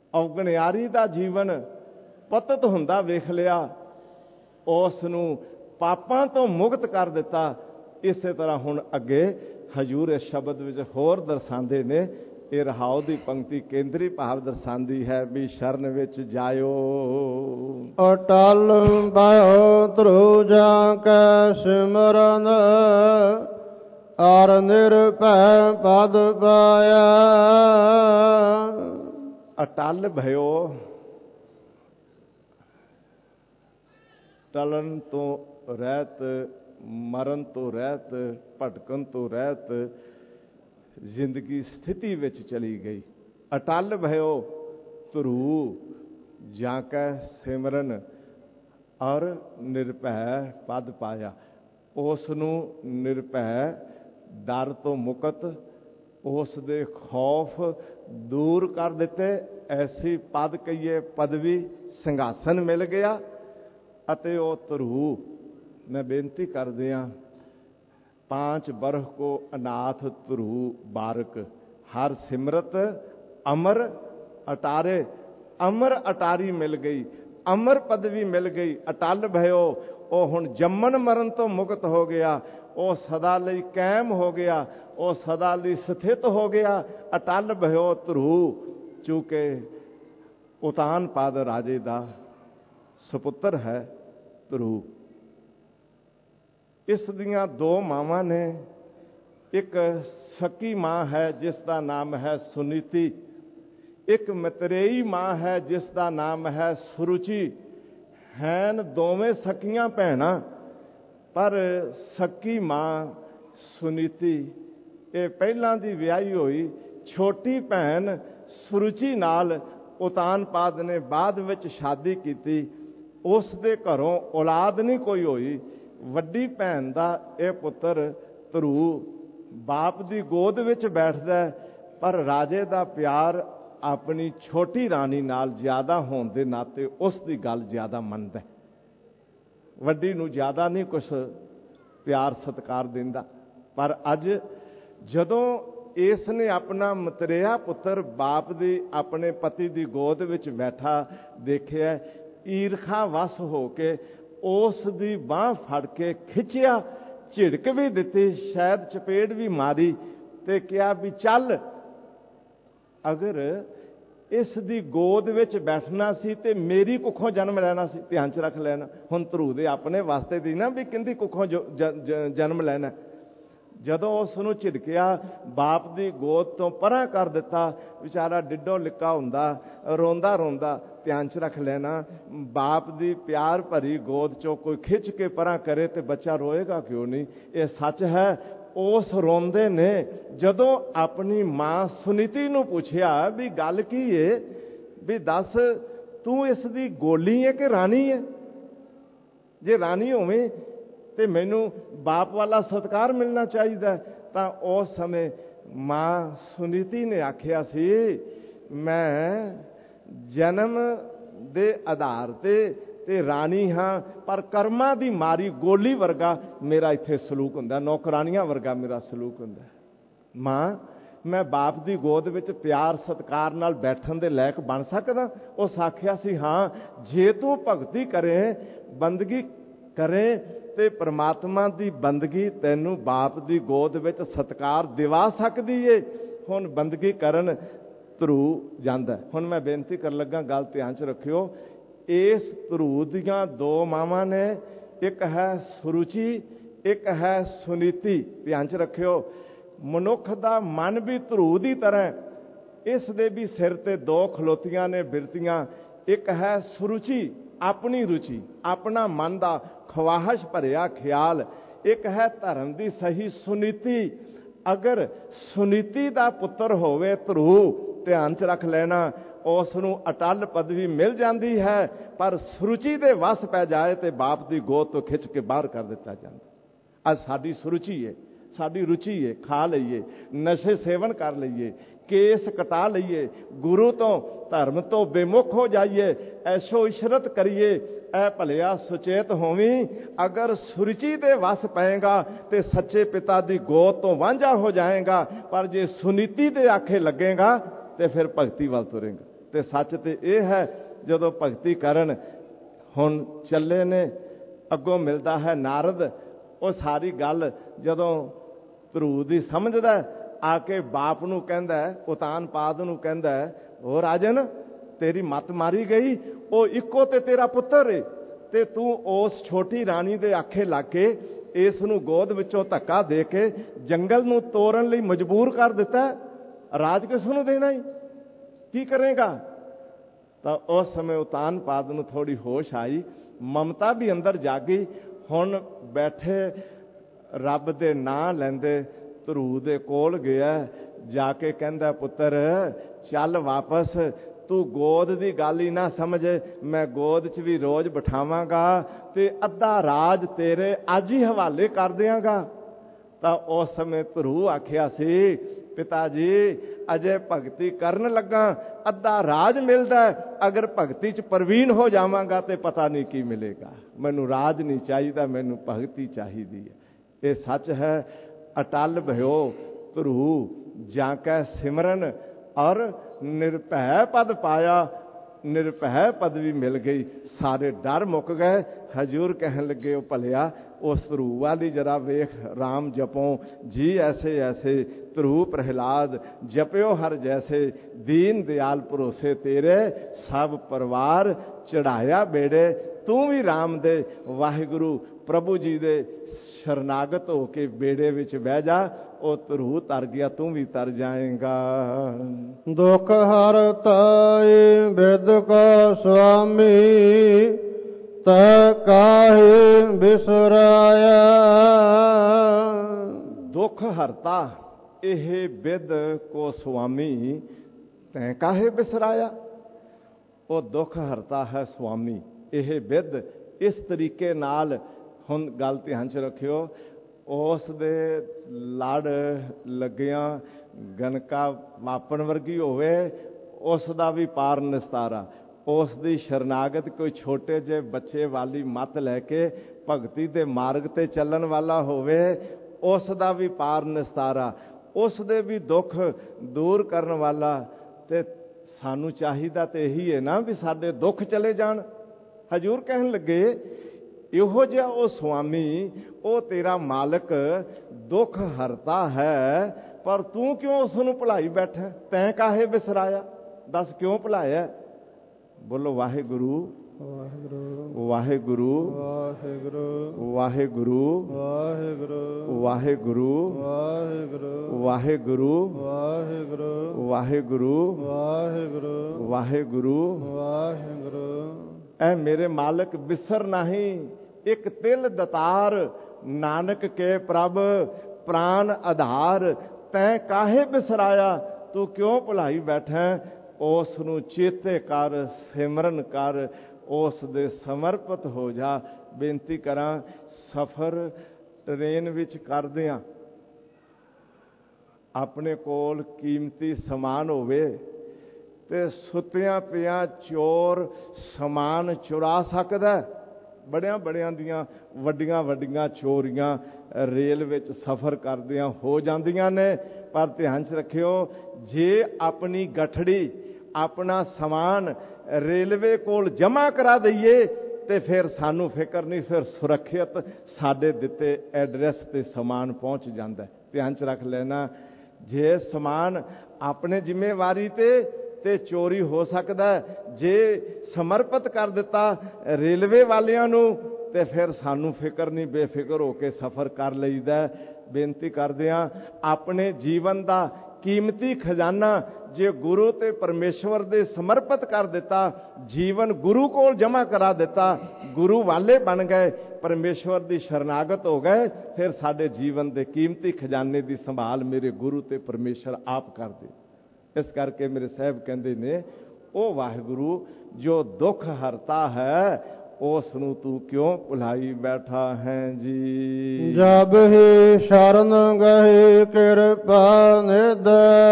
ਔਗਣਿਆਰੀ ਦਾ ਜੀਵਨ ਪਤਤ ਹੁੰਦਾ ਵੇਖ ਲਿਆ, ਉਸ ਨੂੰ ਪਾਪਾਂ ਤੋਂ ਮੁਕਤ ਕਰ ਦਿੱਤਾ। ਇਸੇ ਤਰ੍ਹਾਂ ਹੁਣ ਅੱਗੇ ਹਜ਼ੂਰ ਇਸ ਸ਼ਬਦ ਵਿੱਚ ਹੋਰ ਦਰਸਾਉਂਦੇ ਨੇ। ਇਹ ਰਹਾਉ ਦੀ ਪੰਕਤੀ ਕੇਂਦਰੀ ਭਾਵ ਦਰਸਾਉਂਦੀ ਹੈ ਵੀ ਸ਼ਰਨ ਵਿੱਚ ਜਾਇਓ। ਅਟਲ ਭਇਓ ਧਰੂ ਜਾ ਕੈ ਸਿਮਰਨ, ਅਰ ਨਿਰਭੈ ਪਦ ਪਾਇਆ। ਅਟਲ ਭਇਓ, ਟਲਣ ਤੋਂ ਰਹਿਤ, ਮਰਨ ਤੋਂ ਰਹਿਤ, ਭਟਕਣ ਤੋਂ ਰਹਿਤ ਜ਼ਿੰਦਗੀ ਸਥਿਤੀ ਵਿੱਚ ਚਲੀ ਗਈ। ਅਟਲ ਭਇਓ ਧਰੂ ਜਾ ਕੈ ਸਿਮਰਨ, ਔਰ ਨਿਰਭੈ ਪਦ ਪਾਇਆ। ਉਸ ਨੂੰ ਨਿਰਭੈ, ਡਰ ਤੋਂ ਮੁਕਤ, ਉਸ ਦੇ ਖੌਫ ਦੂਰ ਕਰ ਦਿੱਤੇ। ਐਸੀ ਪਦ ਕਹੀਏ ਪਦਵੀ, ਸਿੰਘਾਸਨ ਮਿਲ ਗਿਆ। ਅਤੇ ਉਹ ਧਰੂ, ਮੈਂ ਬੇਨਤੀ ਕਰਦੇ ਹਾਂ, ਪਾਂਚ ਬਰਹ ਕੋ ਅਨਾਥ ਧਰੂ ਬਾਰਕ, ਹਰ ਸਿਮਰਤ ਅਮਰ ਅਟਾਰੇ। ਅਮਰ ਅਟਾਰੀ ਮਿਲ ਗਈ, ਅਮਰ ਪਦਵੀ ਮਿਲ ਗਈ। ਅਟਲ ਭਇਓ, ਉਹ ਹੁਣ ਜੰਮਣ ਮਰਨ ਤੋਂ ਮੁਕਤ ਹੋ ਗਿਆ। ਉਹ ਸਦਾ ਲਈ ਕਾਇਮ ਹੋ ਗਿਆ, ਉਹ ਸਦਾ ਲਈ ਸਥਿਤ ਹੋ ਗਿਆ। ਅਟਲ ਭਇਓ ਧਰੂ, ਚੂੰਕਿ ਉਤਾਨ ਪਾਦ ਰਾਜੇ ਦਾ ਸੁਪੁੱਤਰ ਹੈ ਧਰੂ। ਇਸ ਦੀਆਂ ਦੋ ਮਾਵਾਂ ਨੇ। ਇੱਕ ਸਕੀ ਮਾਂ ਹੈ ਜਿਸ ਦਾ ਨਾਮ ਹੈ ਸੁਨੀਤੀ, ਇੱਕ ਮਤਰੇਈ ਮਾਂ ਹੈ ਜਿਸ ਦਾ ਨਾਮ ਹੈ ਸੁਰੁਚੀ। ਹੈਨ ਦੋਵੇਂ ਸਕੀਆਂ ਭੈਣਾਂ, ਪਰ ਸਕੀ ਮਾਂ ਸੁਨੀਤੀ ਇਹ ਪਹਿਲਾਂ ਦੀ ਵਿਆਹੀ ਹੋਈ। ਛੋਟੀ ਭੈਣ ਸੁਰੁਚੀ ਨਾਲ ਉਤਾਨਪਾਦ ਨੇ ਬਾਅਦ ਵਿੱਚ ਸ਼ਾਦੀ ਕੀਤੀ। ਉਸ ਦੇ ਘਰੋਂ ਔਲਾਦ ਨਹੀਂ ਕੋਈ ਹੋਈ। ਵੱਡੀ ਭੈਣ ਦਾ ਇਹ ਪੁੱਤਰ ਧਰੂ ਬਾਪ ਦੀ ਗੋਦ ਵਿੱਚ ਬੈਠਦਾ, ਪਰ ਰਾਜੇ ਦਾ ਪਿਆਰ ਆਪਣੀ ਛੋਟੀ ਰਾਣੀ ਨਾਲ ਜ਼ਿਆਦਾ ਹੋਣ ਦੇ ਨਾਤੇ ਉਸ ਦੀ ਗੱਲ ਜ਼ਿਆਦਾ ਮੰਨਦਾ। ਵੱਡੀ ਨੂੰ ਜ਼ਿਆਦਾ ਨਹੀਂ ਕੁਛ ਪਿਆਰ ਸਤਿਕਾਰ ਦਿੰਦਾ। ਪਰ ਅੱਜ ਜਦੋਂ ਇਸ ਨੇ ਆਪਣਾ ਮਤਰੇਆ ਪੁੱਤਰ ਬਾਪ ਦੀ, ਆਪਣੇ ਪਤੀ ਦੀ ਗੋਦ ਵਿੱਚ ਬੈਠਾ ਦੇਖਿਆ, ਈਰਖਾ ਵਸ ਹੋ ਕੇ ਉਸ ਦੀ ਬਾਂਹ ਫੜ ਕੇ ਖਿੱਚਿਆ, ਝਿੜਕ ਵੀ ਦਿੱਤੀ, ਸ਼ਾਇਦ ਚਪੇੜ ਵੀ ਮਾਰੀ ਤੇ ਕਿਹਾ ਵੀ ਚੱਲ, ਅਗਰ ਇਸ ਦੀ ਗੋਦ ਵਿੱਚ ਬੈਠਣਾ ਸੀ ਤੇ ਮੇਰੀ ਕੁੱਖੋਂ ਜਨਮ ਲੈਣਾ ਸੀ। ਧਿਆਨ ਚ ਰੱਖ ਲੈਣਾ, ਹੁਣ ਧਰੂ ਦੇ ਆਪਣੇ ਵਾਸਤੇ ਦੀ ਨਾ ਵੀ ਕਿੰਦੀ ਕੁੱਖੋਂ ਜਨਮ ਲੈਣਾ। ਜਦੋਂ ਉਸ ਨੂੰ ਝਿੜਕਿਆ, ਬਾਪ ਦੀ ਗੋਦ ਤੋਂ ਪਰਾਂ ਕਰ ਦਿੱਤਾ, ਵਿਚਾਰਾ ਡਿੱਡੋ ਲਿੱਕਾ ਹੁੰਦਾ, ਰੋਂਦਾ ਰੋਂਦਾ। ਧਿਆਨ ਚ ਰੱਖ ਲੈਣਾ, ਬਾਪ ਦੀ ਪਿਆਰ ਭਰੀ ਗੋਦ ਚੋਂ ਕੋਈ ਖਿੱਚ ਕੇ ਪਰਾਂ ਕਰੇ ਤੇ ਬੱਚਾ ਰੋਏਗਾ ਕਿਉਂ ਨਹੀਂ? ਇਹ ਸੱਚ ਹੈ। ਉਸ ਰੋਂਦੇ ਨੇ ਜਦੋਂ ਆਪਣੀ ਮਾਂ ਸੁਨੀਤੀ ਨੂੰ ਪੁੱਛਿਆ ਵੀ ਗੱਲ ਕੀ ਏ, ਵੀ ਦੱਸ ਤੂੰ ਇਸ ਦੀ ਗੋਲੀ ਹੈ ਕਿ ਰਾਣੀ ਹੈ? ਜੇ ਰਾਣੀ ਹੋਵੇ ਤੇ ਮੈਨੂੰ ਬਾਪ ਵਾਲਾ ਸਤਿਕਾਰ ਮਿਲਣਾ ਚਾਹੀਦਾ। ਤਾਂ ਉਸ ਸਮੇਂ ਮਾਂ ਸੁਨੀਤੀ ਨੇ ਆਖਿਆ ਸੀ, ਮੈਂ ਜਨਮ ਦੇ ਆਧਾਰ ਤੇ ਤੇ ਰਾਣੀ ਹਾਂ, ਪਰ ਕਰਮਾਂ ਦੀ ਮਾਰੀ ਗੋਲੀ ਵਰਗਾ ਮੇਰਾ ਇੱਥੇ ਸਲੂਕ ਹੁੰਦਾ, ਨੌਕਰਾਨੀਆਂ ਵਰਗਾ ਮੇਰਾ ਸਲੂਕ ਹੁੰਦਾ। ਮਾਂ, ਮੈਂ ਬਾਪ ਦੀ ਗੋਦ ਵਿੱਚ ਪਿਆਰ ਸਤਿਕਾਰ ਨਾਲ ਬੈਠਣ ਦੇ ਲਾਇਕ ਬਣ ਸਕਦਾ? ਉਸ ਆਖਿਆ ਸੀ, ਹਾਂ, ਜੇ ਤੂੰ ਭਗਤੀ ਕਰੇ, ਬੰਦਗੀ ਕਰੇ ਤੇ ਪ੍ਰਮਾਤਮਾ ਦੀ ਬੰਦਗੀ ਤੈਨੂੰ ਬਾਪ ਦੀ ਗੋਦ ਵਿੱਚ ਸਤਿਕਾਰ ਦਿਵਾ ਸਕਦੀ ਏ। ਹੁਣ ਬੰਦਗੀ ਕਰਨ ਧਰੂ ਜਾਂਦਾ। ਹੁਣ ਮੈਂ ਬੇਨਤੀ ਕਰਨ ਲੱਗਾ, ਗੱਲ ਧਿਆਨ ਚ ਰੱਖਿਓ। ਇਸ ਧਰੂ ਦੀਆਂ ਦੋ ਮਾਵਾਂ ਨੇ, ਇੱਕ ਹੈ ਸੁਰੁਚੀ, ਇੱਕ ਹੈ ਸੁਨੀਤੀ। ਧਿਆਨ ਚ ਰੱਖਿਓ, ਮਨੁੱਖ ਦਾ ਮਨ ਵੀ ਧਰੂ ਦੀ ਤਰ੍ਹਾਂ, ਇਸ ਦੇ ਵੀ ਸਿਰ ਤੇ ਦੋ ਖਲੋਤੀਆਂ ਨੇ ਬਿਰਤੀਆਂ। ਇੱਕ ਹੈ ਸੁਰੁਚੀ, ਆਪਣੀ ਰੁਚੀ, ਆਪਣਾ ਮਨ ਦਾ ਖਵਾਹਿਸ਼ ਭਰਿਆ ਖਿਆਲ। ਇੱਕ ਹੈ ਧਰਮ ਦੀ ਸਹੀ ਸੁਨੀਤੀ। ਅਗਰ ਸੁਨੀਤੀ ਦਾ ਪੁੱਤਰ ਹੋਵੇ ਧਰੂ, ਧਿਆਨ ਚ ਰੱਖ ਲੈਣਾ, ਉਸ ਨੂੰ ਅਟਲ ਪਦਵੀ ਮਿਲ ਜਾਂਦੀ ਹੈ। ਪਰ ਸੁਰੁਚੀ ਦੇ ਵਸ ਪੈ ਜਾਏ ਤੇ ਬਾਪ ਦੀ ਗੋਦ ਤੋਂ ਖਿੱਚ ਕੇ ਬਾਹਰ ਕਰ ਦਿੱਤਾ ਜਾਂਦਾ। ਅੱਜ ਸਾਡੀ ਸੁਰੁਚੀ ਹੈ, ਸਾਡੀ ਰੁਚੀ ਹੈ, ਖਾ ਲਈਏ, ਨਸ਼ੇ ਸੇਵਨ ਕਰ ਲਈਏ, ਕੇਸ ਕਟਾ ਲਈਏ, ਗੁਰੂ ਤੋਂ ਧਰਮ ਤੋਂ ਬੇਮੁਖ ਹੋ ਜਾਈਏ, ਐਸ਼ੋ ਇਸ਼ਰਤ ਕਰੀਏ। ਐ ਭਲਿਆ ਸੁਚੇਤ ਹੋਵੀਂ, ਅਗਰ ਸੁਰੁਚੀ ਦੇ ਵਸ ਪਏਗਾ ਤੇ ਸੱਚੇ ਪਿਤਾ ਦੀ ਗੋਦ ਤੋਂ ਵਾਂਝਾ ਹੋ ਜਾਏਗਾ। ਪਰ ਜੇ ਸੁਨੀਤੀ ਦੇ ਆਖੇ ਲੱਗੇਗਾ ਤੇ ਫਿਰ ਭਗਤੀ ਵੱਲ ਤੁਰੇਗਾ। ਤੇ ਸੱਚ ਤੇ ਇਹ ਹੈ, ਜਦੋਂ ਭਗਤੀ ਕਰਨ ਹੁਣ ਚੱਲੇ ਨੇ ਅੱਗੋਂ ਮਿਲਦਾ ਹੈ ਨਾਰਦ। ਉਹ ਸਾਰੀ ਗੱਲ ਜਦੋਂ ਧਰੂ ਦੀ ਸਮਝਦਾ, ਆ ਕੇ ਬਾਪ ਨੂੰ ਕਹਿੰਦਾ, ਉਤਾਨਪਾਦ ਨੂੰ ਕਹਿੰਦਾ, ਉਹ ਰਾਜਨ ਤੇਰੀ ਮੱਤ ਮਾਰੀ ਗਈ, ਉਹ ਇੱਕੋ ਤੇ ਤੇਰਾ ਪੁੱਤਰ ਏ, ਤੇ ਤੂੰ ਉਸ ਛੋਟੀ ਰਾਣੀ ਦੇ ਆਖੇ ਲੱਗ ਕੇ ਇਸ ਨੂੰ ਗੋਦ ਵਿੱਚੋਂ ਧੱਕਾ ਦੇ ਕੇ ਜੰਗਲ ਨੂੰ ਤੋੜਨ ਲਈ ਮਜਬੂਰ ਕਰ ਦਿੱਤਾ। ਰਾਜ ਕਿਸ ਨੂੰ ਦੇਣਾ ਈ? ਕੀ ਕਰੇਗਾ? ਤਾਂ ਉਸ ਸਮੇਂ ਉਤਾਨਪਾਦ ਨੂੰ ਥੋੜੀ ਹੋਸ਼ ਆਈ, ਮਮਤਾ ਵੀ ਅੰਦਰ ਜਾਗੀ। ਹੁਣ ਬੈਠੇ ਰੱਬ ਦੇ ਨਾਂ ਲੈਂਦੇ ਧਰੂ ਦੇ ਕੋਲ ਗਿਆ, ਜਾ ਕੇ ਕਹਿੰਦਾ, ਪੁੱਤਰ ਚੱਲ ਵਾਪਸ, ਤੂੰ ਗੋਦ ਦੀ ਗੱਲ ਹੀ ਨਾ ਸਮਝ, ਮੈਂ ਗੋਦ 'ਚ ਵੀ ਰੋਜ਼ ਬਿਠਾਵਾਂਗਾ ਤੇ ਅੱਧਾ ਰਾਜ ਤੇਰੇ ਅੱਜ ਹੀ ਹਵਾਲੇ ਕਰ ਦਿਆਂਗਾ। ਤਾਂ ਉਸ ਸਮੇਂ ਧਰੂ ਆਖਿਆ ਸੀ, ਪਿਤਾ ਜੀ ਅਜੇ ਭਗਤੀ ਕਰਨ ਲੱਗਾ, ਅੱਧਾ ਰਾਜ ਮਿਲਦਾ, ਅਗਰ ਭਗਤੀ 'ਚ ਪ੍ਰਵੀਨ ਹੋ ਜਾਵਾਂਗਾ ਤੇ ਪਤਾ ਨਹੀਂ ਕੀ ਮਿਲੇਗਾ। ਮੈਨੂੰ ਰਾਜ ਨਹੀਂ ਚਾਹੀਦਾ, ਮੈਨੂੰ ਭਗਤੀ ਚਾਹੀਦੀ ਹੈ। ਇਹ ਸੱਚ ਹੈ। ਅਟਲ ਭਇਓ ਧਰੂ ਜਾਂ ਕੈ ਸਿਮਰਨ, ਔਰ ਨਿਰਭੈ ਪਦ ਪਾਇਆ। ਨਿਰਭੈ ਪਦਵੀ ਮਿਲ ਗਈ, ਸਾਰੇ ਡਰ ਮੁੱਕ ਗਏ। ਹਜ਼ੂਰ ਕਹਿਣ ਲੱਗੇ, ਉਹ ਭਲਿਆ ਉਸ ਧਰੂ ਵਾਲੀ ਜਰਾ ਵੇਖ, ਰਾਮ ਜਪੋ ਜੀ ਐਸੇ ਐਸੇ, ਧਰੂ ਪ੍ਰਹਿਲਾਦ ਜਪਿਓ ਹਰ ਜੈਸੇ, ਦੀਨ ਦਿਆਲ ਭਰੋਸੇ ਤੇਰੇ, ਸਭ ਪਰਿਵਾਰ ਚੜਾਇਆ ਬੇੜੇ। ਤੂੰ ਵੀ ਰਾਮ ਦੇ ਵਾਹਿਗੁਰੂ ਪ੍ਰਭੂ ਜੀ ਦੇ ਸ਼ਰਨਾਗਤ ਹੋ ਕੇ ਬੇੜੇ ਵਿੱਚ ਬਹਿ ਜਾ। ਉਹ ਧਰੂ ਤਰ ਗਿਆ, ਤੂੰ ਵੀ ਤਰ ਜਾਏਗਾ। ਦੁਖ ਹਰਤਾਏ ਬਿਦ ਕਾ ਸੁਆਮੀ, ਤੈ ਕਾਹੇ ਬਿਸਰਾਇਆ। ਦੁਖ ਹਰਤਾ ਇਹ ਬਿਦ ਕੋ ਸੁਆਮੀ, ਤੈ ਕਾਹੇ ਬਿਸਰਾਇਆ। ਉਹ ਦੁੱਖ ਹਰਤਾ ਹੈ ਸੁਆਮੀ, ਇਹ ਬਿਦ। ਇਸ ਤਰੀਕੇ ਨਾਲ ਹੁਣ ਗੱਲ ਧਿਆਨ 'ਚ ਰੱਖਿਓ, ਉਸ ਦੇ ਲੜ ਲੱਗਿਆਂ ਗਨਕਾ ਮਾਪਣ ਵਰਗੀ ਹੋਵੇ, ਉਸ ਦਾ ਵੀ ਪਾਰ ਨਿਸਤਾਰਾ। ਉਸ ਦੀ ਸ਼ਰਨਾਗਤ ਕੋਈ ਛੋਟੇ ਜਿਹੇ ਬੱਚੇ ਵਾਲੀ ਮੱਤ ਲੈ ਕੇ ਭਗਤੀ ਦੇ ਮਾਰਗ ਤੇ ਚੱਲਣ ਵਾਲਾ ਹੋਵੇ, ਉਸ ਦਾ ਵੀ ਪਾਰ ਨਿਸਤਾਰਾ, ਉਸ ਦੇ ਵੀ ਦੁੱਖ ਦੂਰ ਕਰਨ ਵਾਲਾ। ਤੇ ਸਾਨੂੰ ਚਾਹੀਦਾ ਤੇ ਇਹੀ ਹੈ ਨਾ ਵੀ ਸਾਡੇ ਦੁੱਖ ਚਲੇ ਜਾਣ। ਹਜ਼ੂਰ ਕਹਿਣ ਲੱਗੇ, ਇਹੋ ਜਿਹਾ ਉਹ ਸੁਆਮੀ, ਉਹ ਤੇਰਾ ਮਾਲਕ ਦੁੱਖ ਹਰਤਾ ਹੈ, ਪਰ ਤੂੰ ਕਿਉਂ ਉਸ ਨੂੰ ਭੁਲਾਈ ਬੈਠਾ? ਤੈਂ ਕਾਹੇ ਬਿਸਰਾਇਆ? ਦੱਸ ਕਿਉਂ ਭੁਲਾਇਆ? ਬੋਲੋ ਵਾਹਿਗੁਰੂ ਵਾਹਿਗੁਰੂ ਵਾਹਿਗੁਰੂ ਵਾਹਿਗੁਰੂ ਵਾਹਿਗੁਰੂ ਵਾਹਿਗੁਰੂ ਵਾਹਿਗੁਰੂ ਵਾਹਿਗੁਰੂ ਵਾਹਿਗੁਰੂ ਵਾਹਿਗੁਰੂ ਵਾਹਿਗੁਰੂ ਵਾਹਿਗੁਰੂ ਵਾਹਿਗੁਰੂ। ਐ ਮੇਰੇ ਮਾਲਕ ਬਿਸਰ ਨਹੀਂ, ਇੱਕ ਤਿਲ ਦਤਾਰ, ਨਾਨਕ ਕੇ ਪ੍ਰਭ ਪ੍ਰਾਨ ਆਧਾਰ। ਤੈਂ ਕਾਹੇ ਬਿਸਰਾਇਆ? ਤੂੰ ਕਿਉਂ ਭੁਲਾਈ ਬੈਠਾ? ਉਸ ਨੂੰ ਚੇਤੇ ਕਰ, ਸਿਮਰਨ ਕਰ, ਉਸ ਦੇ ਸਮਰਪਿਤ ਹੋ ਜਾ। ਬੇਨਤੀ ਕਰਾਂ, ਸਫ਼ਰ ਟ੍ਰੇਨ ਵਿੱਚ ਕਰਦੇ ਹਾਂ, ਆਪਣੇ ਕੋਲ ਕੀਮਤੀ ਸਮਾਨ ਹੋਵੇ ਤੇ ਸੁੱਤਿਆਂ ਪਿਆਂ ਚੋਰ ਸਮਾਨ ਚੁਰਾ ਸਕਦਾ। ਬੜਿਆਂ ਬੜਿਆਂ ਦੀਆਂ ਵੱਡੀਆਂ ਵੱਡੀਆਂ ਚੋਰੀਆਂ ਰੇਲ ਵਿੱਚ ਸਫ਼ਰ ਕਰਦਿਆਂ ਹੋ ਜਾਂਦੀਆਂ ਨੇ। ਪਰ ਧਿਆਨ 'ਚ ਰੱਖਿਓ, ਜੇ ਆਪਣੀ ਗਠੜੀ, ਆਪਣਾ ਸਮਾਨ ਰੇਲਵੇ ਕੋਲ ਜਮ੍ਹਾਂ ਕਰਾ ਦਈਏ ਤੇ ਫਿਰ ਸਾਨੂੰ ਫਿਕਰ ਨਹੀਂ, ਫਿਰ ਸੁਰੱਖਿਅਤ ਸਾਡੇ ਦਿੱਤੇ ਐਡਰੈਸ ਤੇ ਸਮਾਨ ਪਹੁੰਚ ਜਾਂਦਾ। ਧਿਆਨ 'ਚ ਰੱਖ ਲੈਣਾ, ਜੇ ਸਮਾਨ ਆਪਣੇ ਜ਼ਿੰਮੇਵਾਰੀ ਤੇ ਤੇ ਚੋਰੀ ਹੋ ਸਕਦਾ। ਜੇ ਸਮਰਪਿਤ ਕਰ ਦਿੱਤਾ ਰੇਲਵੇ ਵਾਲਿਆਂ ਨੂੰ ਤੇ ਫਿਰ ਸਾਨੂੰ ਫਿਕਰ ਨਹੀਂ, ਬੇਫਿਕਰ ਹੋ ਕੇ ਸਫ਼ਰ ਕਰ ਲਈਦਾ। ਬੇਨਤੀ ਕਰਦੇ ਹਾਂ, ਆਪਣੇ ਜੀਵਨ ਦਾ ਕੀਮਤੀ ਖਜ਼ਾਨਾ ਜੇ ਗੁਰੂ ਤੇ ਪਰਮੇਸ਼ਵਰ ਦੇ ਸਮਰਪਿਤ ਕਰ ਦਿੱਤਾ, ਜੀਵਨ ਗੁਰੂ ਕੋਲ ਜਮ੍ਹਾਂ ਕਰਾ ਦਿੱਤਾ, ਗੁਰੂ ਵਾਲੇ ਬਣ ਗਏ, ਪਰਮੇਸ਼ਵਰ ਦੀ ਸ਼ਰਨਾਗਤ ਹੋ ਗਏ, ਫਿਰ ਸਾਡੇ ਜੀਵਨ ਦੇ ਕੀਮਤੀ ਖਜ਼ਾਨੇ ਦੀ ਸੰਭਾਲ ਮੇਰੇ ਗੁਰੂ ਤੇ ਪਰਮੇਸ਼ਵਰ ਆਪ ਕਰਦੇ। ਇਸ ਕਰਕੇ ਮੇਰੇ ਸਾਹਿਬ ਕਹਿੰਦੇ ਨੇ, ਉਹ ਵਾਹਿਗੁਰੂ ਜੋ ਦੁੱਖ ਹਰਤਾ ਹੈ, ਉਸ ਨੂੰ ਤੂੰ ਕਿਉਂ ਭੁਲਾਈ ਬੈਠਾ ਹੈ ਜੀ। ਜਬ ਹੀ ਸ਼ਰਨ ਗਏ ਕਿਰਪਾ ਨਿਧ,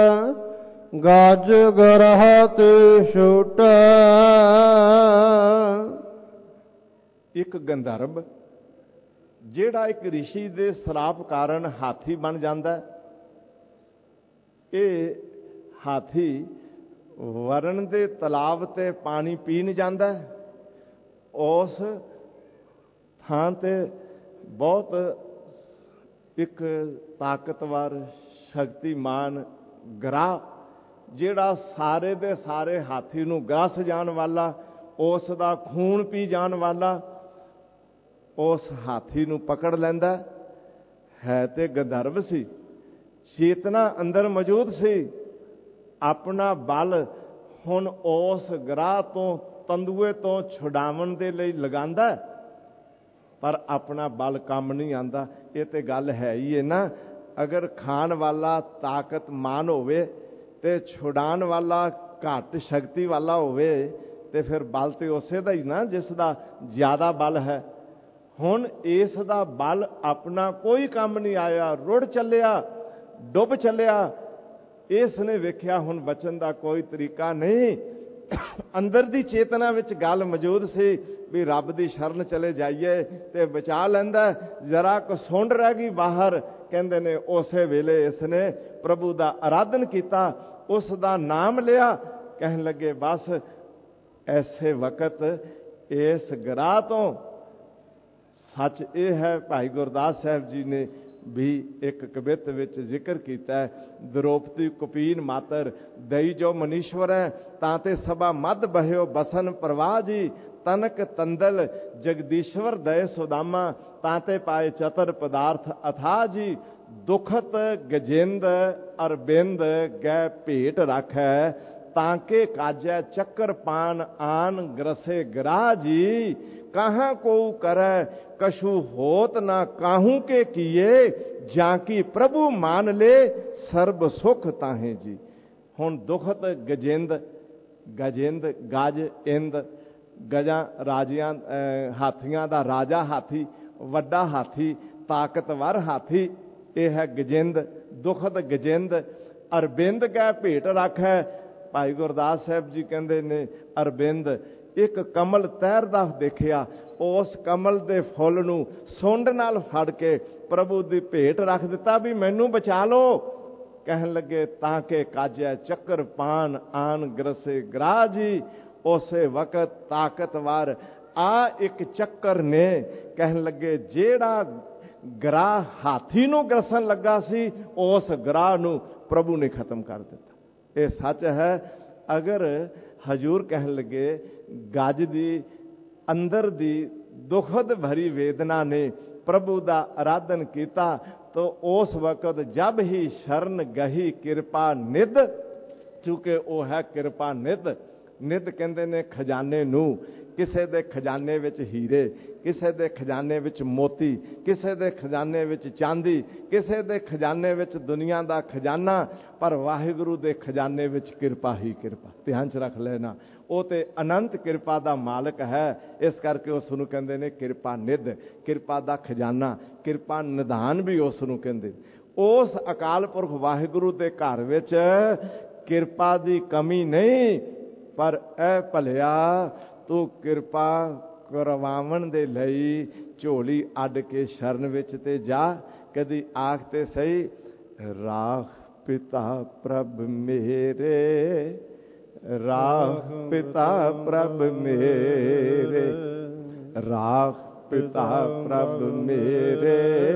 ਗਜ ਗਰਹ ਤੇ ਛੂਟਾ। ਇੱਕ ਗੰਧਰਵ ਜਿਹੜਾ ਇੱਕ ਰਿਸ਼ੀ ਦੇ ਸਰਾਪ ਕਾਰਨ ਹਾਥੀ ਬਣ ਜਾਂਦਾ, ਇਹ ਹਾਥੀ ਵਰਨ ਦੇ ਤਲਾਬ ਤੇ ਪਾਣੀ ਪੀਣ ਜਾਂਦਾ। ਉਸ ਥਾਂ ਤੇ ਬਹੁਤ ਇੱਕ ਤਾਕਤਵਰ ਸ਼ਕਤੀਮਾਨ ਗ੍ਰਾਹ, ਜਿਹੜਾ ਸਾਰੇ ਦੇ ਸਾਰੇ ਹਾਥੀ ਨੂੰ ਗ੍ਰਸ ਜਾਣ ਵਾਲਾ, ਉਸ ਦਾ ਖੂਨ ਪੀ ਜਾਣ ਵਾਲਾ, ਉਸ ਹਾਥੀ ਨੂੰ ਪਕੜ ਲੈਂਦਾ। ਹੈ ਤੇ ਗੰਧਰਵ ਸੀ, ਚੇਤਨਾ ਅੰਦਰ ਮੌਜੂਦ ਸੀ। ਆਪਣਾ ਬਲ ਹੁਣ ਉਸ ਗ੍ਰਾਹ ਤੋਂ, ਤੰਦੂਏ ਤੋਂ ਛੁਡਾਉਣ ਦੇ ਲਈ ਲਗਾਉਂਦਾ, ਪਰ ਆਪਣਾ ਬਲ ਕੰਮ ਨਹੀਂ ਆਉਂਦਾ। ਇਹ ਤੇ ਗੱਲ ਹੈ ਹੀ ਹੈ ਨਾ। ਅਗਰ ਖਾਣ ਵਾਲਾ ਤਾਕਤਮਾਨ ਹੋਵੇ ਤੇ ਛੁਡਾਉਣ ਵਾਲਾ ਘੱਟ ਸ਼ਕਤੀ ਵਾਲਾ ਹੋਵੇ, ਤੇ ਫਿਰ ਬਲ ਤੇ ਉਸੇ ਦਾ ਹੀ ਨਾ ਜਿਸ ਦਾ ਜ਼ਿਆਦਾ ਬਲ ਹੈ। ਹੁਣ ਇਸ ਦਾ ਬਲ ਆਪਣਾ ਕੋਈ ਕੰਮ ਨਹੀਂ ਆਇਆ, ਰੁੜ ਚੱਲਿਆ, ਡੁੱਬ ਚੱਲਿਆ। ਇਸ ਨੇ ਵੇਖਿਆ ਹੁਣ ਬਚਣ ਦਾ ਕੋਈ ਤਰੀਕਾ ਨਹੀਂ। ਅੰਦਰ ਦੀ ਚੇਤਨਾ ਵਿੱਚ ਗੱਲ ਮੌਜੂਦ ਸੀ ਵੀ ਰੱਬ ਦੀ ਸ਼ਰਨ ਚਲੇ ਜਾਈਏ ਤੇ ਬਚਾ ਲੈਂਦਾ। ਜਰਾ ਕੁ ਸੁੰਡ ਰਹਿ ਗਈ ਬਾਹਰ, ਕਹਿੰਦੇ ਨੇ ਉਸੇ ਵੇਲੇ ਇਸ ਨੇ ਪ੍ਰਭੂ ਦਾ ਆਰਾਧਨ ਕੀਤਾ, ਉਸ ਦਾ ਨਾਮ ਲਿਆ। ਕਹਿਣ ਲੱਗੇ ਬਸ ਐਸੇ ਵਕਤ ਇਸ ਗ੍ਰਾਹ ਤੋਂ, ਸੱਚ ਇਹ ਹੈ ਭਾਈ ਗੁਰਦਾਸ ਸਾਹਿਬ ਜੀ ਨੇ ਵੀ ਇੱਕ ਕਵਿਤ ਵਿੱਚ ਜ਼ਿਕਰ ਕੀਤਾ ਹੈ, ਦ੍ਰੋਪਦੀ ਕੁਪੀਨ ਮਾਤਰ ਦਈ ਜੋ ਮਨੀਸ਼ਵਰ ਹੈ, ਤਾਂ ਤੇ ਸਭਾ ਮੱਧ ਬਹਿਓ ਬਸਨ ਪ੍ਰਵਾਹ ਜੀ, ਤਨਕ ਤੰਦਲ ਜਗਦੀਸ਼ਵਰ ਦਏ ਸੁਦਾਮਾ, ਤਾਂ ਤੇ ਪਾਏ ਚਤਰ ਪਦਾਰਥ ਅਥਾ ਜੀ, ਦੁਖਤ ਗਜਿੰਦ ਅਰਬਿੰਦ ਗੈ ਭੇਟ ਰੱਖੈ, ਤਾਂ ਕੇ ਕਾਜੈ ਚੱਕਰ ਪਾਨ ਆਨ ਗ੍ਰਸੇ ਗ੍ਰਾਹ ਜੀ, ਕਹਾਂ ਕੋ ਕਰੈ ਕਛੂ ਹੋਤ ਨਾ ਕਾਹੂ ਕੇ ਕੀਏ, ਜਾਂ ਕੀ ਪ੍ਰਭੂ ਮਾਨ ਲੈ ਸਰਬ ਸੁਖ ਤਾਹੇ ਜੀ। ਹੁਣ ਦੁਖਤ ਗਜਿੰਦ, ਗਜਿੰਦ ਗਜ ਇੰਦ, ਗਜਾਂ ਰਾਜਿਆਂ ਹਾਥੀਆਂ ਦਾ ਰਾਜਾ ਹਾਥੀ, ਵੱਡਾ ਹਾਥੀ, ਤਾਕਤਵਰ ਹਾਥੀ, ਇਹ ਹੈ ਗਜਿੰਦ, ਦੁਖਤ ਗਜਿੰਦ। ਅਰਬਿੰਦ ਗੈ ਭੇਟ ਰੱਖੈ, ਭਾਈ ਗੁਰਦਾਸ ਸਾਹਿਬ ਜੀ ਕਹਿੰਦੇ ਨੇ ਅਰਬਿੰਦ, ਇੱਕ ਕਮਲ ਤੈਰਦਾ ਦੇਖਿਆ, ਉਸ ਕਮਲ ਦੇ ਫੁੱਲ ਨੂੰ ਸੁੰਡ ਨਾਲ ਫੜ ਕੇ ਪ੍ਰਭੂ ਦੀ ਭੇਟ ਰੱਖ ਦਿੱਤਾ ਵੀ ਮੈਨੂੰ ਬਚਾ ਲਓ। ਕਹਿਣ ਲੱਗੇ ਤਾਂ ਕਿ ਕਾਜੈ ਚੱਕਰ ਪਾਨ ਆਨ ਗ੍ਰਸੇ ਗ੍ਰਾਹ ਜੀ, ਉਸੇ ਵਕਤ ਤਾਕਤਵਰ ਆ ਇੱਕ ਚੱਕਰ ਨੇ, ਕਹਿਣ ਲੱਗੇ ਜਿਹੜਾ ਗ੍ਰਾਹ ਹਾਥੀ ਨੂੰ ਗ੍ਰਸਣ ਲੱਗਾ ਸੀ, ਉਸ ਗ੍ਰਾਹ ਨੂੰ ਪ੍ਰਭੂ ਨੇ ਖਤਮ ਕਰ ਦਿੱਤਾ। ਇਹ ਸੱਚ ਹੈ। ਅਗਰ ਹਜੂਰ ਕਹਿਣ ਲੱਗੇ ਗੱਜ ਦੀ ਅੰਦਰ ਦੀ ਦੁਖਦ ਭਰੀ ਵੇਦਨਾ ਨੇ ਪ੍ਰਭੂ ਦਾ ਆਰਾਧਨ ਕੀਤਾ, ਤਾਂ ਉਸ ਵਕਤ ਜਬ ਹੀ ਸ਼ਰਨ ਗਹੀ ਕਿਰਪਾ ਨਿਧ, ਚੂੰਕਿ ਉਹ ਹੈ ਕਿਰਪਾ ਨਿਧ। ਨਿਧ ਕਹਿੰਦੇ ਨੇ ਖਜ਼ਾਨੇ ਨੂੰ। ਕਿਸੇ ਦੇ ਖਜ਼ਾਨੇ ਵਿੱਚ ਹੀਰੇ, ਕਿਸੇ ਦੇ ਖਜ਼ਾਨੇ ਵਿੱਚ ਮੋਤੀ, ਕਿਸੇ ਦੇ ਖਜ਼ਾਨੇ ਵਿੱਚ ਚਾਂਦੀ, ਕਿਸੇ ਦੇ ਖਜ਼ਾਨੇ ਵਿੱਚ ਦੁਨੀਆ ਦਾ ਖਜ਼ਾਨਾ, ਪਰ ਵਾਹਿਗੁਰੂ ਦੇ ਖਜ਼ਾਨੇ ਵਿੱਚ ਕਿਰਪਾ ਹੀ ਕਿਰਪਾ। ਧਿਆਨ 'ਚ ਰੱਖ ਲੈਣਾ, ਉਹ ਤੇ ਅਨੰਤ ਕਿਰਪਾ ਦਾ ਮਾਲਕ ਹੈ। ਇਸ ਕਰਕੇ ਉਸ ਨੂੰ ਕਹਿੰਦੇ ਨੇ ਕਿਰਪਾ ਨਿਧ, ਕਿਰਪਾ ਦਾ ਖਜ਼ਾਨਾ, ਕਿਰਪਾ ਨਿਧਾਨ ਵੀ ਉਸ ਨੂੰ ਕਹਿੰਦੇ। ਉਸ ਅਕਾਲ ਪੁਰਖ ਵਾਹਿਗੁਰੂ ਦੇ ਘਰ ਵਿੱਚ ਕਿਰਪਾ ਦੀ ਕਮੀ ਨਹੀਂ, ਪਰ ਇਹ ਭਲਿਆ ਤੂੰ ਕਿਰਪਾ ਕਰਵਾਉਣ ਦੇ ਲਈ ਝੋਲੀ ਅੱਡ ਕੇ ਸ਼ਰਨ ਵਿੱਚ ਤੇ ਜਾ। ਕਦੀ ਆਖ ਤੇ ਸਹੀ, ਰਾਖ ਪਿਤਾ ਪ੍ਰਭ ਮੇਰੇ, ਰਾਖ ਪਿਤਾ ਪ੍ਰਭ ਮੇਰੇ, ਰਾਖ ਪਿਤਾ ਪ੍ਰਭ ਮੇਰੇ,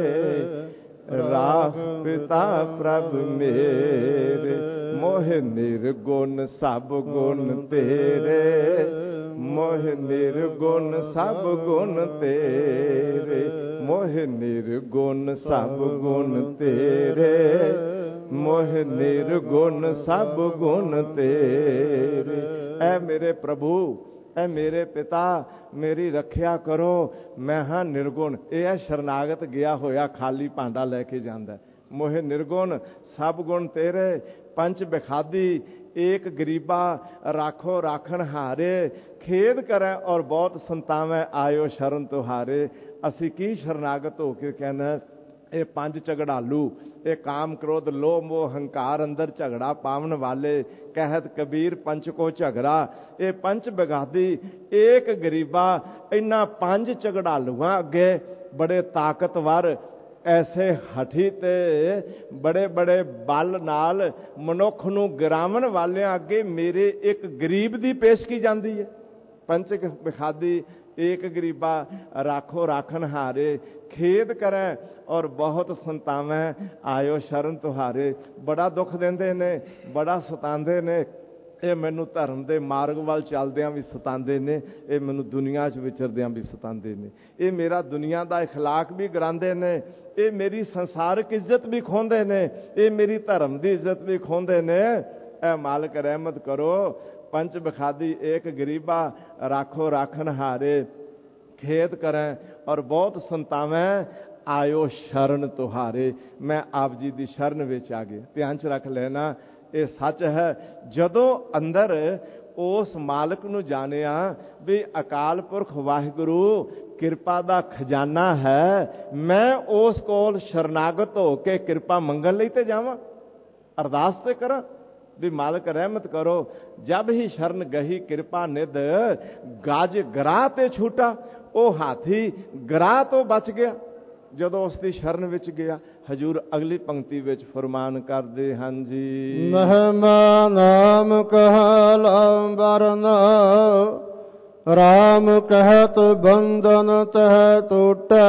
ਰਾਖ ਪਿਤਾ ਪ੍ਰਭ ਮੇਰੇ, ਮੋਹ ਨਿਰਗੁਣ ਸਭ ਗੁਣ ਤੇਰੇ, ਮੋਹ ਨਿਰਗੁਣ ਸਭ ਗੁਣ ਤੇਰੇ, ਮੋਹ ਨਿਰਗੁਣ ਸਭ ਗੁਣ ਤੇਰੇ, ਮੋਹ ਨਿਰਗੁਣ ਸਭ ਗੁਣ ਤੇਰੇ। ਐ ਮੇਰੇ ਪ੍ਰਭੂ, ਐ ਮੇਰੇ ਪਿਤਾ, ਮੇਰੀ ਰੱਖਿਆ ਕਰੋ, ਮੈਂ ਹਾਂ ਨਿਰਗੁਣ। ਇਹ ਹੈ ਸ਼ਰਨਾਗਤ ਗਿਆ ਹੋਇਆ ਖਾਲੀ ਭਾਂਡਾ ਲੈ ਕੇ ਜਾਂਦਾ। ਮੋਹ ਨਿਰਗੁਣ ਸਭ ਗੁਣ ਤੇਰੇ, ਪੰਚ ਬਿਖਾਦੀ ਏਕ ਗਰੀਬਾ, ਰਾਖੋ ਰਾਖਣ ਹਾਰੇ, ਖੇਦ ਕਰੈ ਔਰ ਬਹੁਤ ਸੰਤਾਵੈ, ਆਇਓ ਸ਼ਰਨ ਤੁਹਾਰੇ। ਅਸੀਂ ਕੀ ਸ਼ਰਨਾਗਤ ਹੋ ਕੇ ਕਹਿਣਾ, ਇਹ ਪੰਜ ਝਗੜਾਲੂ, ਇਹ ਕਾਮ ਕ੍ਰੋਧ ਲੋਭ ਮੋਹ ਹੰਕਾਰ ਅੰਦਰ ਝਗੜਾ ਪਾਵਨ ਵਾਲੇ, ਕਹਿਤ ਕਬੀਰ ਪੰਚ ਕੋ ਝਗੜਾ, ਇਹ ਪੰਚ ਬਿਗਾਦੀ ਏਕ ਗਰੀਬਾ। ਇਹਨਾਂ ਪੰਜ ਝਗੜਾਲੂਆਂ ਅੱਗੇ ਬੜੇ ਤਾਕਤਵਰ, ਐਸੇ ਹਠੀ ਤੇ ਬੜੇ ਬੜੇ ਬਲ ਨਾਲ ਮਨੁੱਖ ਨੂੰ ਗਿਰਾਵਣ ਵਾਲਿਆਂ ਅੱਗੇ ਮੇਰੇ ਇੱਕ ਗਰੀਬ ਦੀ ਪੇਸ਼ ਕੀ ਜਾਂਦੀ ਹੈ। ਪੰਚ ਬਿਖਾਦੀ एक गरीबा राखो राखन हारे, खेद करें और बहुत संतावें आयो शरण तुहारे। बड़ा दुख देंदे ने, बड़ा सतांदे ने, ਇਹ ਮੈਨੂੰ ਧਰਮ ਦੇ ਮਾਰਗ ਵੱਲ ਚੱਲਦਿਆਂ ਵੀ ਸਤਾਉਂਦੇ ਨੇ, ਇਹ ਮੈਨੂੰ ਦੁਨੀਆ 'ਚ ਵਿਚਰਦਿਆਂ ਵੀ ਸਤਾਉਂਦੇ ਨੇ, ਇਹ ਮੇਰਾ ਦੁਨੀਆ ਦਾ ਇਖਲਾਕ ਵੀ ਗਿਰਾਉਂਦੇ ਨੇ, ਇਹ ਮੇਰੀ ਸੰਸਾਰਿਕ ਇੱਜ਼ਤ ਵੀ ਖੋਹਦੇ ਨੇ, ਇਹ ਮੇਰੀ ਧਰਮ ਦੀ ਇੱਜ਼ਤ ਵੀ ਖੋਹਦੇ ਨੇ। ਇਹ ਮਾਲਕ ਰਹਿਮਤ ਕਰੋ। ਪੰਚ ਬਖਾਦੀ ਏਕ ਗਰੀਬਾ ਰਾਖੋ ਰਾਖਨ ਹਾਰੇ, ਖੇਦ ਕਰਾਂ ਔਰ ਬਹੁਤ ਸੰਤਾਵੇਂ ਆਇਓ ਸ਼ਰਨ ਤੁਹਾਰੇ। ਮੈਂ ਆਪ ਜੀ ਦੀ ਸ਼ਰਨ ਵਿੱਚ ਆ ਗਿਆ। ਧਿਆਨ 'ਚ ਰੱਖ ਲੈਣਾ, ਇਹ ਸੱਚ ਹੈ। ਜਦੋਂ ਅੰਦਰ ਉਸ ਮਾਲਕ ਨੂੰ ਜਾਣਿਆ ਵੀ ਅਕਾਲ ਪੁਰਖ ਵਾਹਿਗੁਰੂ ਕਿਰਪਾ ਦਾ ਖਜ਼ਾਨਾ ਹੈ, ਮੈਂ ਉਸ ਕੋਲ ਸ਼ਰਨਾਗਤ ਹੋ ਕੇ ਕਿਰਪਾ ਮੰਗਣ ਲਈ ਤੇ ਜਾਵਾਂ, ਅਰਦਾਸ ਤੇ ਕਰਾਂ ਵੀ ਮਾਲਕ ਰਹਿਮਤ ਕਰੋ। ਜਬ ਹੀ ਸ਼ਰਨ ਗਹੀ ਕਿਰਪਾ ਨਿਧ, ਗਜ ਗਰਾਹ ਤੇ ਛੂਟਾ। ਉਹ ਹਾਥੀ ਗਰਾਹ ਤੋਂ ਬਚ ਗਿਆ ਜਦੋਂ ਉਸ ਦੀ ਸ਼ਰਨ ਵਿੱਚ ਗਿਆ। ਹਜੂਰ ਅਗਲੀ ਪੰਕਤੀ ਵਿੱਚ ਫਰਮਾਨ ਕਰਦੇ ਹਨ ਜੀ, ਮਹਿਮਾ ਨਾਮ ਕਹਲਾਂਬਰਨ, ਰਾਮ ਕਹਿਤ ਬੰਧਨ ਤਹਿ ਟੁੱਟਾ।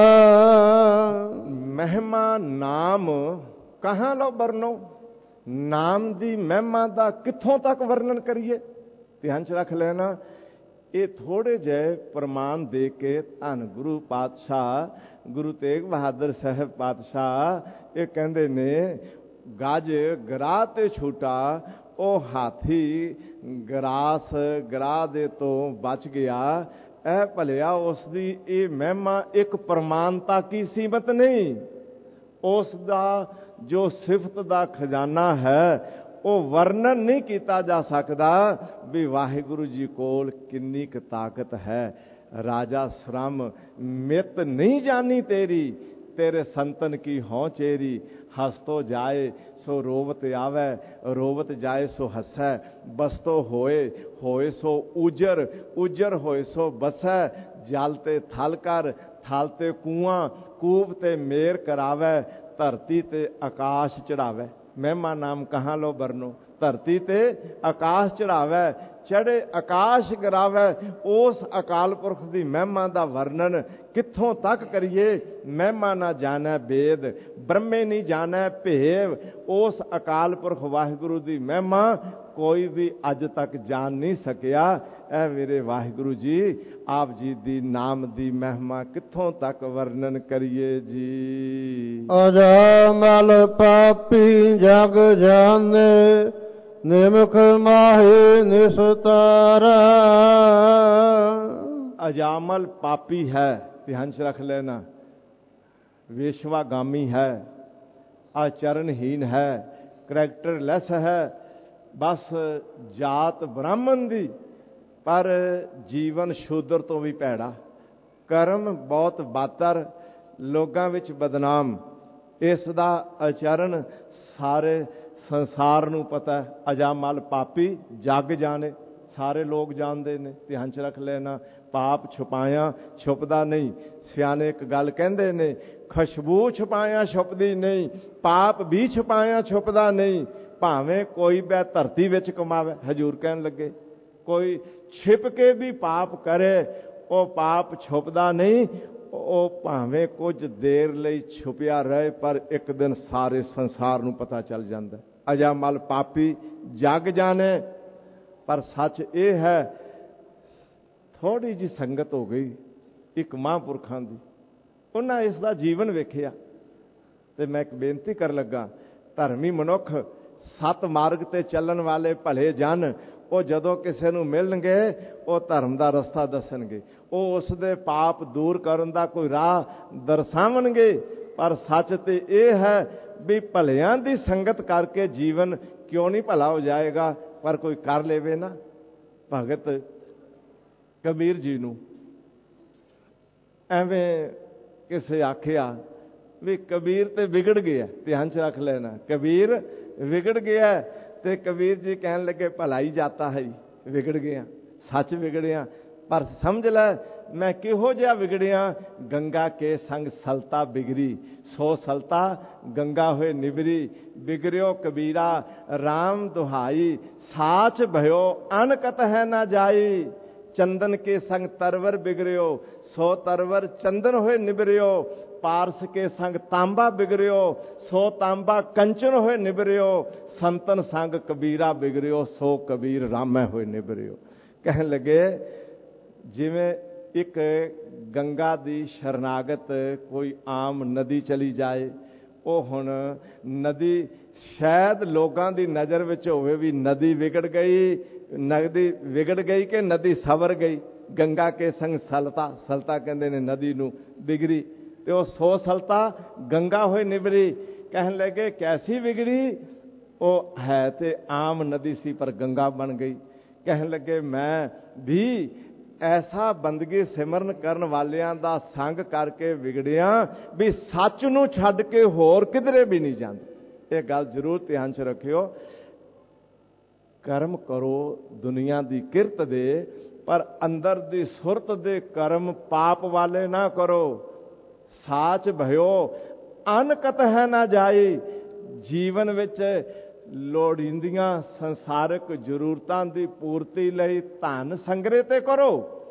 ਮਹਿਮਾ ਨਾਮ ਕਹਾਂ ਲੋ ਬਰਨੋ, ਨਾਮ ਦੀ ਮਹਿਮਾ ਦਾ ਕਿੱਥੋਂ ਤੱਕ ਵਰਣਨ ਕਰੀਏ। ਧਿਆਨ 'ਚ ਰੱਖ ਲੈਣਾ, ਇਹ ਥੋੜੇ ਜਿਹੇ ਪ੍ਰਮਾਣ ਦੇ ਕੇ ਧੰਨ ਗੁਰੂ ਪਾਤਸ਼ਾਹ ਗੁਰੂ ਤੇਗ ਬਹਾਦਰ ਸਾਹਿਬ ਪਾਤਸ਼ਾਹ ਇਹ ਕਹਿੰਦੇ ਨੇ, ਗਜ ਗਰਾਹ ਤੇ ਛੂਟਾ। ਉਹ ਹਾਥੀ ਗਰਾਸ ਗਰਾਹ ਦੇ ਤੋਂ ਬਚ ਗਿਆ। ਇਹ ਭਲਿਆ ਉਸ ਦੀ ਇਹ ਮਹਿਮਾ ਇੱਕ ਪ੍ਰਮਾਣਤਾ ਕੀ ਸੀਮਤ ਨਹੀਂ, ਉਸ ਦਾ ਜੋ ਸਿਫਤ ਦਾ ਖਜ਼ਾਨਾ ਹੈ ਉਹ ਵਰਣਨ ਨਹੀਂ ਕੀਤਾ ਜਾ ਸਕਦਾ ਵੀ ਵਾਹਿਗੁਰੂ ਜੀ ਕੋਲ ਕਿੰਨੀ ਕੁ ਤਾਕਤ ਹੈ। ਰਾਜਾ ਸ਼ਰਮ ਮਿਤ ਨਹੀਂ ਜਾਣੀ ਤੇਰੀ, ਤੇਰੇ ਸੰਤਨ ਕੀ ਹੋਂ ਚੇਰੀ। ਹਸਤੋ ਜਾਏ ਸੋ ਰੋਵਤ ਆਵੈ, ਰੋਵਤ ਜਾਏ ਸੋ ਹਸੈ। ਬਸਤੋ ਹੋਏ ਹੋਏ ਸੋ ਉਜਰ, ਉਜਰ ਹੋਏ ਸੋ ਬਸੈ। ਜਲ ਤੇ ਥਲ ਕਰ, ਥਲ ਤੇ ਕੂਆਂ, ਕੂਪ ਤੇ ਮੇਰ ਕਰਾਵੈ। ਧਰਤੀ ਤੇ ਆਕਾਸ਼ ਚੜਾਵੈ। ਮਹਿਮਾ ਨਾਮ ਕਹਾਂ ਲੋ ਬਰਨੋ, ਧਰਤੀ ਤੇ ਆਕਾਸ਼ ਚੜਾਵੈ, ਚੜੇ ਆਕਾਸ਼ ਗਿਰਾਵੈ। ਉਸ ਅਕਾਲ ਪੁਰਖ ਦੀ ਮਹਿਮਾ ਦਾ ਵਰਣਨ ਕਿੱਥੋਂ ਤੱਕ ਕਰੀਏ। ਮਹਿਮਾ ਨਾ ਜਾਣੈ ਬੇਦ, ਬ੍ਰਹਮੇ ਨਹੀਂ ਜਾਣੈ ਭੇਵ। ਉਸ ਅਕਾਲ ਪੁਰਖ ਵਾਹਿਗੁਰੂ ਦੀ ਮਹਿਮਾ ਕੋਈ ਵੀ ਅੱਜ ਤੱਕ ਜਾਣ ਨਹੀਂ ਸਕਿਆ। ਇਹ ਮੇਰੇ ਵਾਹਿਗੁਰੂ ਜੀ, ਆਪ ਜੀ ਦੀ ਨਾਮ ਦੀ ਮਹਿਮਾ ਕਿੱਥੋਂ ਤੱਕ ਵਰਣਨ ਕਰੀਏ ਜੀ। ਅਜਮਲ ਪਾਪੀ ਜਗ ਜਾਣੇ, ਨਿਮਖ ਮਾਹੀ ਨਿਸਤਾਰਾ। ਅਜਾਮਲ ਪਾਪੀ ਹੈ, ਧਿਆਨ 'ਚ ਰੱਖ ਲੈਣਾ, ਵੇਸ਼ਵਾਗਾਮੀ ਹੈ, ਆਚਰਨਹੀਨ ਹੈ, ਕਰੈਕਟਰਲੈਸ ਹੈ, ਬਸ ਜਾਤ ਬ੍ਰਾਹਮਣ ਦੀ, ਪਰ ਜੀਵਨ ਸ਼ੂਦਰ ਤੋਂ ਵੀ ਭੈੜਾ, ਕਰਮ ਬਹੁਤ ਬਾਤਰ, ਲੋਕਾਂ ਵਿੱਚ ਬਦਨਾਮ। ਇਸ ਦਾ ਆਚਰਨ ਸਾਰੇ ਸੰਸਾਰ ਨੂੰ ਪਤਾ ਹੈ। ਅਜਾਮਲ ਪਾਪੀ ਜਗ ਜਾਣੇ, ਸਾਰੇ ਲੋਕ ਜਾਣਦੇ ਨੇ। ਧਿਆਨ 'ਚ ਰੱਖ ਲੈਣਾ, ਪਾਪ ਛੁਪਾਇਆ ਛੁਪਦਾ ਨਹੀਂ। ਸਿਆਣੇ ਇੱਕ ਗੱਲ ਕਹਿੰਦੇ ਨੇ, ਖੁਸ਼ਬੂ ਛੁਪਾਇਆ ਛੁਪਦੀ ਨਹੀਂ, ਪਾਪ ਵੀ ਛੁਪਾਇਆ ਛੁਪਦਾ ਨਹੀਂ। ਭਾਵੇਂ ਕੋਈ ਬੈ ਧਰਤੀ ਵਿੱਚ ਕਮਾਵੇ, ਹਜੂਰ ਕਹਿਣ ਲੱਗੇ, ਕੋਈ ਛਿਪ ਕੇ ਵੀ ਪਾਪ ਕਰੇ ਉਹ ਪਾਪ ਛੁਪਦਾ ਨਹੀਂ। ਉਹ ਭਾਵੇਂ ਕੁਝ ਦੇਰ ਲਈ ਛੁਪਿਆ ਰਹੇ, ਪਰ ਇੱਕ ਦਿਨ ਸਾਰੇ ਸੰਸਾਰ ਨੂੰ ਪਤਾ ਚੱਲ ਜਾਂਦਾ। ਅਜਾਮਲ ਪਾਪੀ ਜਗ ਜਾਣੇ। ਪਰ ਸੱਚ ਇਹ ਹੈ, ਥੋੜੀ ਜਿਹੀ ਸੰਗਤ ਹੋ ਗਈ ਇੱਕ ਮਹਾਂਪੁਰਖਾਂ ਦੀ, ਉਹਨਾਂ ਇਸ ਦਾ ਜੀਵਨ ਵੇਖਿਆ। ਤੇ ਮੈਂ ਇੱਕ ਬੇਨਤੀ ਕਰਨ ਲੱਗਾ, ਧਰਮੀ ਮਨੁੱਖ, ਸੱਤ ਮਾਰਗ ਤੇ ਚੱਲਣ ਵਾਲੇ ਭਲੇ ਜਨ, ਉਹ ਜਦੋਂ ਕਿਸੇ ਨੂੰ ਮਿਲਣਗੇ ਉਹ ਧਰਮ ਦਾ ਰਸਤਾ ਦੱਸਣਗੇ, ਉਹ ਉਸ ਦੇ ਪਾਪ ਦੂਰ ਕਰਨ ਦਾ ਕੋਈ ਰਾਹ ਦਰਸਾਵਣਗੇ। ਪਰ ਸੱਚ ਤੇ ਇਹ ਹੈ ਵੀ ਭਲਿਆਂ ਦੀ ਸੰਗਤ ਕਰਕੇ ਜੀਵਨ ਕਿਉਂ ਨਹੀਂ ਭਲਾ ਹੋ ਜਾਏਗਾ। ਪਰ ਕੋਈ ਕਰ ਲੇਵੇ ਨਾ। ਭਗਤ ਕਬੀਰ ਜੀ ਨੂੰ ਐਵੇਂ ਕਿਸੇ ਆਖਿਆ ਵੀ ਕਬੀਰ ਤੇ ਵਿਗੜ ਗਿਆ। ਧਿਆਨ 'ਚ ਰੱਖ ਲੈਣਾ, ਕਬੀਰ ਵਿਗੜ ਗਿਆ। ਤੇ ਕਬੀਰ ਜੀ ਕਹਿਣ ਲੱਗੇ, ਭਲਾਈ ਜਾਤਾ ਹੈ, ਵਿਗੜ ਗਿਆ, ਸੱਚ ਵਿਗੜਿਆ। ਪਰ ਸਮਝ ਲੈ ਮੈਂ ਕਿਹੋ ਜਿਹਾ ਵਿਗੜਿਆ। ਗੰਗਾ ਕੇ ਸੰਗ ਸਲਤਾ ਬਿਗਰੀ, ਸੋ ਸਲਤਾ ਗੰਗਾ ਹੋਏ ਨਿਬਰੀ। ਬਿਗੜਿਓ ਕਬੀਰਾ ਰਾਮ ਦੁਹਾਈ, ਸਾਚ ਭਇਓ ਅਨਕਤ ਹੈ ਨਾ ਜਾਈ। ਚੰਦਨ ਕੇ ਸੰਗ ਤਰਵਰ ਬਿਗਰਿਓ, ਸੋ ਤਰਵਰ ਚੰਦਨ ਹੋਏ ਨਿਬਰਿਓ। ਪਾਰਸ ਕੇ ਸੰਗ ਤਾਂਬਾ ਬਿਗਰਿਓ, ਸੋ ਤਾਂਬਾ ਕੰਚਨ ਹੋਏ ਨਿਬਰਿਓ। ਸੰਤਨ ਸੰਗ ਕਬੀਰਾ ਬਿਗਰਿਓ, ਸੋ ਕਬੀਰ ਰਾਮੈ ਹੋਏ ਨਿਬਰਿਓ। ਕਹਿਣ ਲੱਗੇ ਜਿਵੇਂ ਇੱਕ ਗੰਗਾ ਦੀ ਸ਼ਰਨਾਗਤ ਕੋਈ ਆਮ ਨਦੀ ਚਲੀ ਜਾਏ, ਉਹ ਹੁਣ ਨਦੀ ਸ਼ਾਇਦ ਲੋਕਾਂ ਦੀ ਨਜ਼ਰ ਵਿੱਚ ਹੋਵੇ ਵੀ ਨਦੀ ਵਿਗੜ ਗਈ, ਨਦੀ ਵਿਗੜ ਗਈ ਕਿ ਨਦੀ ਸਵਰ ਗਈ। ਗੰਗਾ ਕੇ ਸੰਗ ਸਲਤਾ, ਸਲਤਾ ਕਹਿੰਦੇ ਨੇ ਨਦੀ ਨੂੰ, ਬਿਗੜੀ ਤੇ ਉਹ ਸੋ ਸਲਤਾ ਗੰਗਾ ਹੋਏ ਨਿਬਰੀ। ਕਹਿਣ ਲੱਗੇ ਕੈਸੀ ਵਿਗੜੀ? ਉਹ ਹੈ ਤੇ ਆਮ ਨਦੀ ਸੀ ਪਰ ਗੰਗਾ ਬਣ ਗਈ। ਕਹਿਣ ਲੱਗੇ ਮੈਂ ਵੀ ਐਸਾ ਬੰਦਗੀ ਸਿਮਰਨ ਕਰਨ ਵਾਲਿਆਂ ਦਾ ਸੰਗ ਕਰਕੇ ਵਿਗੜਿਆ ਵੀ ਸੱਚ ਨੂੰ ਛੱਡ ਕੇ ਹੋਰ ਕਿਧਰੇ ਵੀ ਨਹੀਂ ਜਾਂਦੇ। ਇਹ ਗੱਲ ਜ਼ਰੂਰ ਧਿਆਨ 'ਚ ਰੱਖਿਓ। ਕਰਮ ਕਰੋ ਦੁਨੀਆ ਦੀ ਕਿਰਤ ਦੇ, ਪਰ ਅੰਦਰ ਦੀ ਸੁਰਤ ਦੇ ਕਰਮ ਪਾਪ ਵਾਲੇ ਨਾ ਕਰੋ। ਸਾਚ ਭਇਓ ਅਨਕਤ ਹੈ ਨਾ ਜਾਈ। ਜੀਵਨ ਵਿੱਚ ਲੋੜੀਂਦੀਆਂ ਸੰਸਾਰਿਕ ਜ਼ਰੂਰਤਾਂ ਦੀ ਪੂਰਤੀ ਲਈ ਧਨ ਸੰਗ੍ਰਹਿ ਤੇ ਕਰੋ,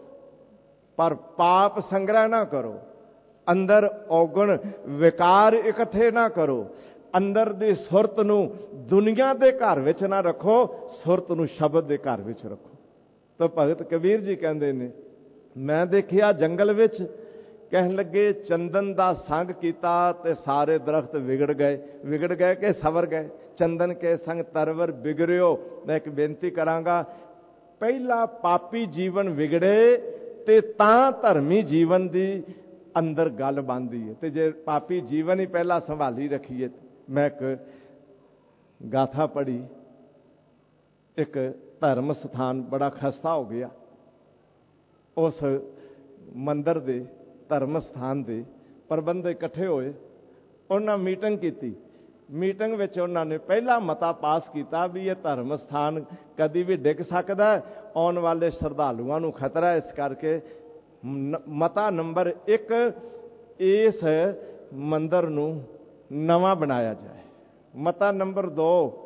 ਪਰ ਪਾਪ ਸੰਗ੍ਰਹਿ ਨਾ ਕਰੋ। ਅੰਦਰ ਔਗਣ ਵਿਕਾਰ ਇਕੱਠੇ ਨਾ ਕਰੋ। ਅੰਦਰ ਦੀ ਸੁਰਤ ਨੂੰ ਦੁਨੀਆ ਦੇ ਘਰ ਵਿੱਚ ਨਾ ਰੱਖੋ, ਸੁਰਤ ਨੂੰ ਸ਼ਬਦ ਦੇ ਘਰ ਵਿੱਚ ਰੱਖੋ। ਤਾਂ ਭਗਤ ਕਬੀਰ ਜੀ ਕਹਿੰਦੇ ਨੇ, ਮੈਂ ਦੇਖਿਆ ਜੰਗਲ ਵਿੱਚ, ਕਹਿਣ ਲੱਗੇ ਚੰਦਨ ਦਾ ਸੰਗ ਕੀਤਾ ਤੇ ਸਾਰੇ ਦਰਖਤ ਵਿਗੜ ਗਏ। ਵਿਗੜ ਗਏ ਕਿ ਸਵਰ ਗਏ। ਚੰਦਨ ਕੇ ਸੰਗ ਤਰਵਰ ਬਿਗੜਿਓ। ਮੈਂ ਇੱਕ ਬੇਨਤੀ ਕਰਾਂਗਾ, ਪਹਿਲਾ ਪਾਪੀ ਜੀਵਨ ਵਿਗੜੇ ਤੇ ਤਾਂ ਧਰਮੀ ਜੀਵਨ ਦੀ ਅੰਦਰ ਗੱਲ ਬਣਦੀ ਹੈ। ਤੇ ਜੇ ਪਾਪੀ ਜੀਵਨ ਹੀ ਪਹਿਲਾਂ ਸੰਭਾਲੀ ਰੱਖੀਏ। ਮੈਂ ਇੱਕ ਗਾਥਾ ਪੜ੍ਹੀ, ਇੱਕ ਧਰਮ ਸਥਾਨ ਬੜਾ ਖਸਤਾ ਹੋ ਗਿਆ। ਉਸ ਮੰਦਰ ਦੇ ਧਰਮ ਸਥਾਨ ਦੇ ਪ੍ਰਬੰਧਕ ਇਕੱਠੇ ਹੋਏ, ਉਹਨਾਂ ਮੀਟਿੰਗ ਕੀਤੀ। ਮੀਟਿੰਗ ਵਿੱਚ ਉਹਨਾਂ ਨੇ ਪਹਿਲਾ ਮਤਾ ਪਾਸ ਕੀਤਾ ਵੀ ਇਹ ਧਰਮ ਸਥਾਨ ਕਦੀ ਵੀ ਡਿੱਗ ਸਕਦਾ, ਆਉਣ ਵਾਲੇ ਸ਼ਰਧਾਲੂਆਂ ਨੂੰ ਖਤਰਾ ਹੈ। ਇਸ ਕਰਕੇ ਮਤਾ ਨੰਬਰ ਇੱਕ, ਇਸ ਮੰਦਰ ਨੂੰ ਨਵਾਂ ਬਣਾਇਆ ਜਾਏ। ਮਤਾ ਨੰਬਰ ਦੋ,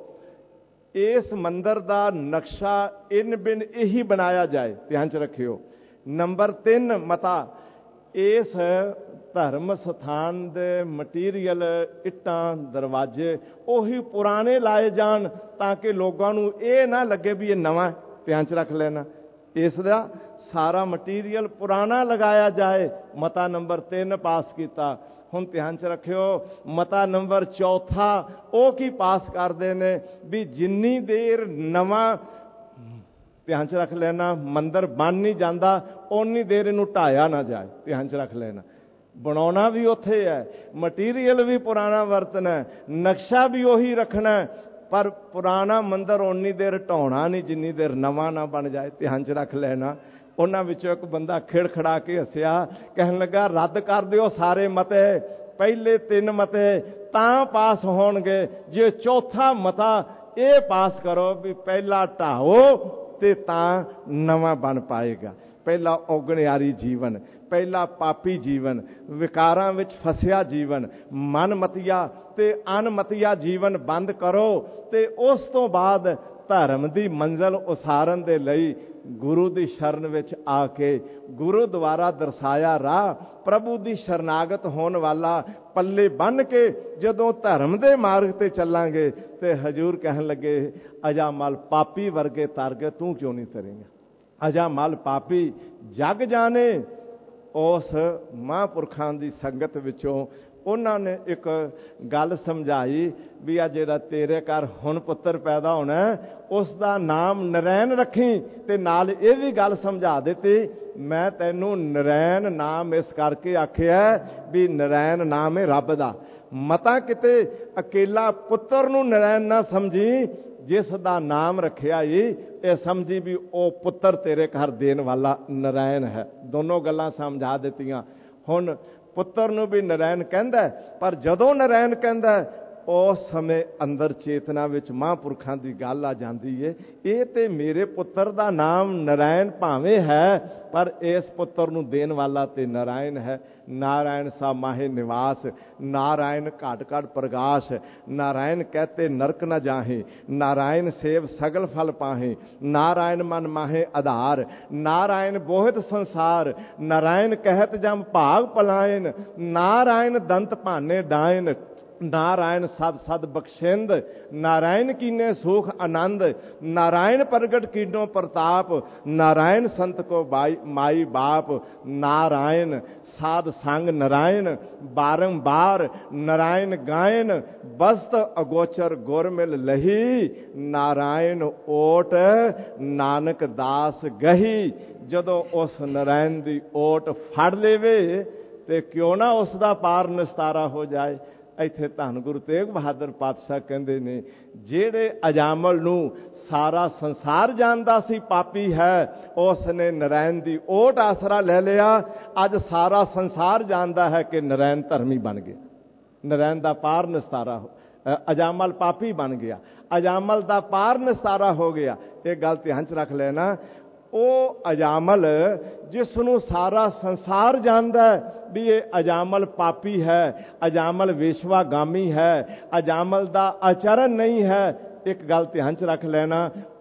ਇਸ ਮੰਦਰ ਦਾ ਨਕਸ਼ਾ ਇਨ ਬਿਨ ਇਹੀ ਬਣਾਇਆ ਜਾਏ। ਧਿਆਨ 'ਚ ਰੱਖਿਓ। ਨੰਬਰ ਤਿੰਨ ਮਤਾ, ਇਸ ਧਰਮ ਸਥਾਨ ਦੇ ਮਟੀਰੀਅਲ, ਇੱਟਾਂ, ਦਰਵਾਜ਼ੇ ਉਹੀ ਪੁਰਾਣੇ ਲਾਏ ਜਾਣ ਤਾਂ ਕਿ ਲੋਕਾਂ ਨੂੰ ਇਹ ਨਾ ਲੱਗੇ ਵੀ ਇਹ ਨਵਾਂ। ਧਿਆਨ 'ਚ ਰੱਖ ਲੈਣਾ, ਇਸ ਦਾ ਸਾਰਾ ਮਟੀਰੀਅਲ ਪੁਰਾਣਾ ਲਗਾਇਆ ਜਾਏ। ਮਤਾ ਨੰਬਰ ਤਿੰਨ ਪਾਸ ਕੀਤਾ। ਹੁਣ ਧਿਆਨ 'ਚ ਰੱਖਿਓ, ਮਤਾ ਨੰਬਰ ਚੌਥਾ ਉਹ ਕੀ ਪਾਸ ਕਰਦੇ ਨੇ ਵੀ ਜਿੰਨੀ ਦੇਰ ਨਵਾਂ, ਧਿਆਨ 'ਚ ਰੱਖ ਲੈਣਾ, ਮੰਦਰ ਬਣ ਨਹੀਂ ਜਾਂਦਾ ਓਨੀ ਦੇਰ ਇਹਨੂੰ ਢਾਇਆ ਨਾ ਜਾਏ। ਧਿਆਨ 'ਚ ਰੱਖ ਲੈਣਾ, ਬਣਾਉਣਾ ਵੀ ਉੱਥੇ ਹੈ, ਮਟੀਰੀਅਲ ਵੀ ਪੁਰਾਣਾ ਵਰਤਣਾ, ਨਕਸ਼ਾ ਵੀ ਉਹੀ ਰੱਖਣਾ, ਪਰ ਪੁਰਾਣਾ ਮੰਦਰ ਓਨੀ ਦੇਰ ਢਾਉਣਾ ਨਹੀਂ ਜਿੰਨੀ ਦੇਰ ਨਵਾਂ ਨਾ ਬਣ ਜਾਏ। ਧਿਆਨ 'ਚ ਰੱਖ ਲੈਣਾ। ਉਹਨਾਂ ਵਿੱਚੋਂ ਇੱਕ ਬੰਦਾ ਖਿੜਖੜਾ ਕੇ ਹੱਸਿਆ, ਕਹਿਣ ਲੱਗਾ ਰੱਦ ਕਰ ਦਿਓ ਸਾਰੇ ਮਤੇ, ਪਹਿਲੇ ਤਿੰਨ ਮਤੇ ਤਾਂ ਪਾਸ ਹੋਣਗੇ ਜੇ ਚੌਥਾ ਮਤਾ ਇਹ ਪਾਸ ਕਰੋ ਵੀ ਪਹਿਲਾ ਢਾਓ ਤੇ ਤਾਂ ਨਵਾਂ ਬਣ ਪਾਏਗਾ। ਪਹਿਲਾ ਔਗਣਿਆਰੀ ਜੀਵਨ, ਪਹਿਲਾ ਪਾਪੀ ਜੀਵਨ, ਵਿਕਾਰਾਂ ਵਿੱਚ ਫਸਿਆ ਜੀਵਨ, ਮਨਮਤੀਆ ਤੇ ਅਨਮਤੀਆ ਜੀਵਨ ਬੰਦ ਕਰੋ ਤੇ ਉਸ ਤੋਂ ਬਾਅਦ ਧਰਮ ਦੀ ਮੰਜ਼ਿਲ ਉਸਾਰਨ ਦੇ ਲਈ ਗੁਰੂ ਦੀ ਸ਼ਰਨ ਵਿੱਚ ਆ ਕੇ ਗੁਰੂ ਦੁਆਰਾ ਦਰਸਾਇਆ ਰਾਹ, ਪ੍ਰਭੂ ਦੀ ਸ਼ਰਨਾਗਤ ਹੋਣ ਵਾਲਾ ਪੱਲੇ ਬੰਨ ਕੇ ਜਦੋਂ ਧਰਮ ਦੇ ਮਾਰਗ ਤੇ ਚੱਲਾਂਗੇ ਤੇ ਹਜ਼ੂਰ ਕਹਿਣ ਲੱਗੇ ਅਜਾ ਮਲ ਪਾਪੀ ਵਰਗੇ ਤਰ ਗਏ, ਤੂੰ ਕਿਉਂ ਨਹੀਂ ਤਰੇਂਗਾ। ਅਜਾ ਮਲ ਪਾਪੀ ਜਗ ਜਾਣੇ। ਉਸ ਮਹਾਂਪੁਰਖਾਂ ਦੀ ਸੰਗਤ ਵਿੱਚੋਂ ਉਹਨਾਂ ਨੇ ਇੱਕ ਗੱਲ ਸਮਝਾਈ ਵੀ ਆ ਜਿਹੜਾ ਤੇਰੇ ਘਰ ਹੁਣ ਪੁੱਤਰ ਪੈਦਾ ਹੋਣਾ ਉਸ ਦਾ ਨਾਮ ਨਰੈਣ ਰੱਖੀ, ਤੇ ਨਾਲ ਇਹ ਵੀ ਗੱਲ ਸਮਝਾ ਦਿੱਤੀ ਮੈਂ ਤੈਨੂੰ ਨਰੈਣ ਨਾਮ ਇਸ ਕਰਕੇ ਆਖਿਆ ਵੀ ਨਰੈਣ ਨਾਮ ਹੈ ਰੱਬ ਦਾ। ਮਤਾ ਕਿਤੇ ਅਕੇਲਾ ਪੁੱਤਰ ਨੂੰ ਨਰੈਣ ਨਾ ਸਮਝੀ, ਜਿਸ ਦਾ ਨਾਮ ਰੱਖਿਆ ਈ ਇਹ ਸਮਝੀ ਵੀ ਉਹ ਪੁੱਤਰ ਤੇਰੇ ਘਰ ਦੇਣ ਵਾਲਾ ਨਰੈਣ ਹੈ। ਦੋਨੋਂ ਗੱਲਾਂ ਸਮਝਾ ਦਿੱਤੀਆਂ। ਹੁਣ ਪੁੱਤਰ ਨੂੰ ਵੀ ਨਰੈਣ ਕਹਿੰਦਾ, ਪਰ ਜਦੋਂ ਨਰੈਣ ਕਹਿੰਦਾ उस समय अंदर चेतना विच महापुरखों की गल आ जाती है। ये तो मेरे पुत्र का नाम नारायण भावें है, पर इस पुत्र नूं देण वाला तो नारायण है। नारायण सा माहे निवास, नारायण घाट घाट प्रकाश, नारायण कहते नरक न जाहे, नारायण सेव सगल फल पाहे, नारायण मन माहे आधार, नारायण बोहित संसार, नारायण कहत जम भाग पलायन, नारायण दंत भाने डायन, नारायण सद सद बख्शेंद, नारायण कीने सुख आनंद, नारायण प्रगट कीनो प्रताप, नारायण संत को बाई माई बाप, नारायण साध संग नारायण बारंबार, नारायण गायन बस्त अगोचर गुरमिल लही, नारायण ओट नानक दास गही। जदों उस नारायण दी ओट फड़ लेवे ते क्यों ना उसका पार निस्तारा हो जाए। इत्थे धन गुरु तेग बहादुर पातशाह कहते ने, जेड़े अजामल नूं सारा संसार जानता सी पापी है, उसने नारायण की ओट आसरा ले लिया। अज सारा संसार जानता है कि नारायण धर्मी बन गया, नारायण का पार निस्तारा हो, अजामल पापी बन गया, अजामल का पार निस्तारा हो गया। ये गल ध्यान च रख लेना। वो अजामल जिसनों सारा संसार जानता है भी ये अजामल पापी है, अजामल वेश्वागामी है, अजामल का आचरण नहीं है। एक गल ध्यान च रख लेना,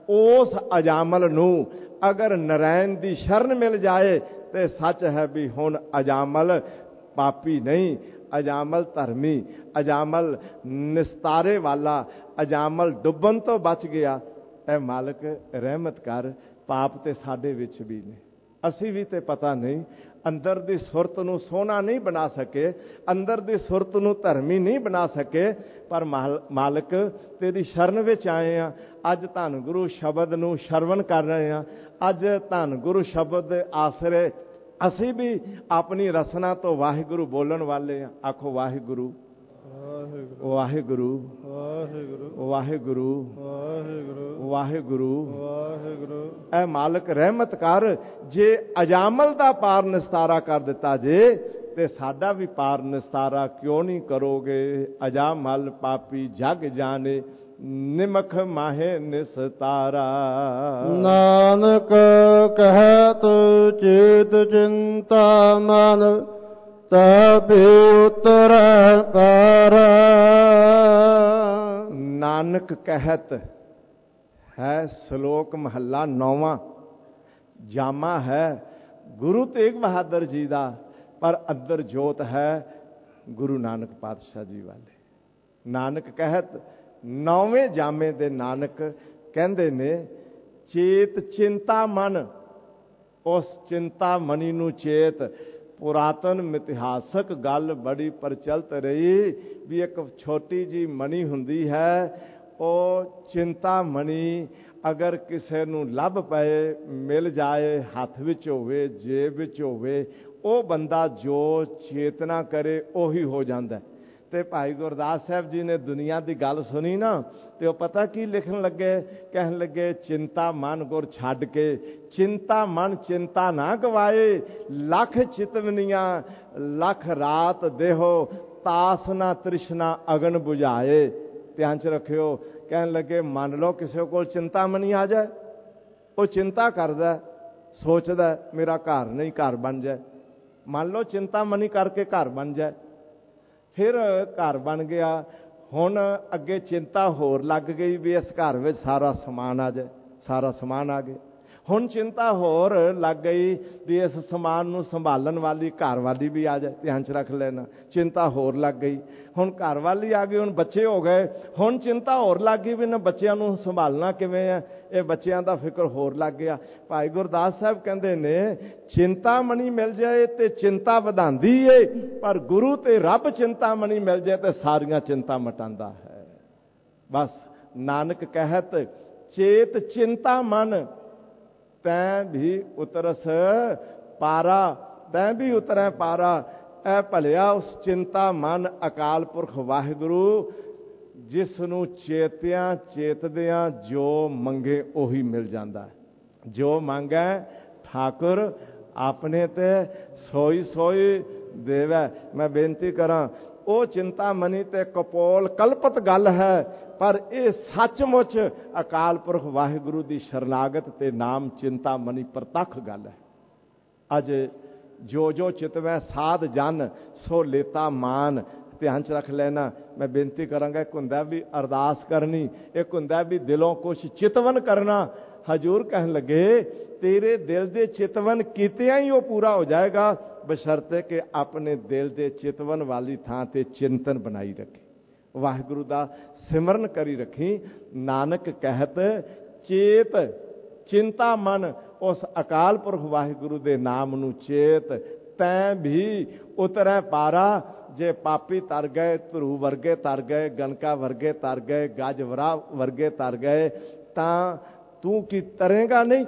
उस अजामल नूं अगर नारायण की शरण मिल जाए तो सच है भी हुण अजामल पापी नहीं, अजामल धर्मी, अजामल निस्तारे वाला, अजामल डुबन तो बच गया। ए मालक रहमत कर, पाप ते साडे विच भी ने, असी भी ते पता नहीं, अंदर दी सुरत नूं सोहना नहीं बना सके, अंदर दी सुरत नूं धर्मी नहीं बना सके, पर माल, मालक तेरी शरण विच आए हैं। अज धन गुरु शब्द नूं श्रवण कर रहे हैं, अज धन गुरु शब्द आसरे असी भी अपनी रसना तो वाहिगुरु बोलन वाले हैं। आखो वाहिगुरु वाहिगुरु वाहिगुरु वाहिगुरु वाहिगुरु वाहिगुरु। ऐ मालक रहमत कर, जे अजामल दा पार निस्तारा कर दिता जे ते साडा भी पार निस्तारा क्यों नहीं करोगे। अजामल पापी जग जाने, निमख माहे निस्तारा। नानक कहत चेत चिंता मन, तभी उतर पारा। नानक कहत है श्लोक महला नौवां, जामा है गुरु तेग बहादुर जी का, पर अंदर जोत है गुरु नानक पातशाह जी वाले। नानक कहत नौवें जामे दे नानक कहंदे ने, चेत चिंता मन, उस चिंता मनी नूं चेत। पुरातन मितिहासक गल बड़ी प्रचलित रही भी एक छोटी जी मनी हुंदी है, वो चिंता मनी अगर किसी नूं लभ पए मिल जाए, हथ विच होवे जेब विच होवे, वो बंदा जो चेतना करे उही हो जाता है। ते भाई गुरदास साहब जी ने दुनिया की गल सुनी ना, तो पता की लिखन लगे, कहन लगे चिंता मन गुर छड्ड के, चिंता मन चिंता ना गवाए, लख चितवनियां लख रात देहो, तास ना तृष्णा अगन बुझाए। ध्यान च रखियो, कहन लगे मान लो किसी को चिंता मनी आ जाए, वो चिंता करदा सोचदा मेरा घर नहीं घर बन जाए, मान लो चिंता मनी करके घर बन जाए, फिर घर बन गया, हुण अगे चिंता होर लग गई भी इस घर में सारा समान आ जाए, सारा समान आ गया। हुण चिंता होर लग गई भी इस समान नूं संभालन वाली घर वाली भी आ जाए। ध्यान च रख लेना, चिंता होर लग गई, हुण घर वाली आ गई, हुण बच्चे हो गए, हुण चिंता होर लग गई भी इन्हां बच्चों नूं संभालना किवें है, ये बच्चों का फिक्र होर लग गया। भाई गुरदास साहब कहंदे ने, चिंता मनी मिल जाए तो चिंता वधांदी है, पर गुरु ते रब चिंता मनी मिल जाए तो सारियां चिंता मटांदा है। बस नानक कहत चेत चिंता मन, तैं भी उतरस पारा, तैं भी उतरै पारा। ऐ भलिया उस चिंता मन अकाल पुरख वाहिगुरु जिसनों चेतियां चेतदियां जो मंगे उही मिल जाता है। जो मंगे ठाकुर अपने ते सोई सोई देवै। मैं बेनती करा ਉਹ ਚਿੰਤਾਮਣੀ ਤੇ ਕਪੋਲ ਕਲਪਤ ਗੱਲ ਹੈ, ਪਰ ਇਹ ਸੱਚਮੁੱਚ ਅਕਾਲ ਪੁਰਖ ਵਾਹਿਗੁਰੂ ਦੀ ਸ਼ਰਨਾਗਤ ਤੇ ਨਾਮ ਚਿੰਤਾਮਣੀ ਪ੍ਰਤੱਖ ਗੱਲ ਹੈ। ਅੱਜ ਜੋ ਜੋ ਚਿਤਵੈ ਸਾਧ ਜਨ ਸੋ ਲੇਤਾ ਮਾਨ, ਧਿਆਨ ਚ ਰੱਖ ਲੈਣਾ। ਮੈਂ ਬੇਨਤੀ ਕਰਾਂਗਾ, ਇੱਕ ਹੁੰਦਾ ਵੀ ਅਰਦਾਸ ਕਰਨੀ, ਇੱਕ ਹੁੰਦਾ ਵੀ ਦਿਲੋਂ ਕੁਛ ਚਿਤਵਨ ਕਰਨਾ। ਹਜ਼ੂਰ ਕਹਿਣ ਲੱਗੇ ਤੇਰੇ ਦਿਲ ਦੇ ਚਿਤਵਨ ਕੀਤਿਆਂ ਹੀ ਉਹ ਪੂਰਾ ਹੋ ਜਾਏਗਾ, ਬਸ਼ਰਤੇ ਕਿ ਆਪਣੇ ਦਿਲ ਦੇ ਚਿਤਵਨ ਵਾਲੀ ਥਾਂ ਤੇ ਚਿੰਤਨ ਬਣਾਈ ਰੱਖੇ, ਵਾਹਿਗੁਰੂ ਦਾ ਸਿਮਰਨ ਕਰੀ ਰੱਖੀ। ਨਾਨਕ ਕਹਿਤ ਚੇਤ ਚਿੰਤਾ ਮਨ, ਉਸ ਅਕਾਲ ਪੁਰਖ ਵਾਹਿਗੁਰੂ ਦੇ ਨਾਮ ਨੂੰ ਚੇਤ, ਤੈਂ ਵੀ ਉਤਰੈ ਪਾਰਾ। ਜੇ ਪਾਪੀ ਤਰ ਗਏ, ਧਰੂ ਵਰਗੇ ਤਰ ਗਏ, ਗਨਕਾ ਵਰਗੇ ਤਰ ਗਏ, ਗਜਵਰਾ ਵਰਗੇ ਤਰ ਗਏ, ਤਾਂ ਤੂੰ ਕੀ ਤਰੇਗਾ ਨਹੀਂ?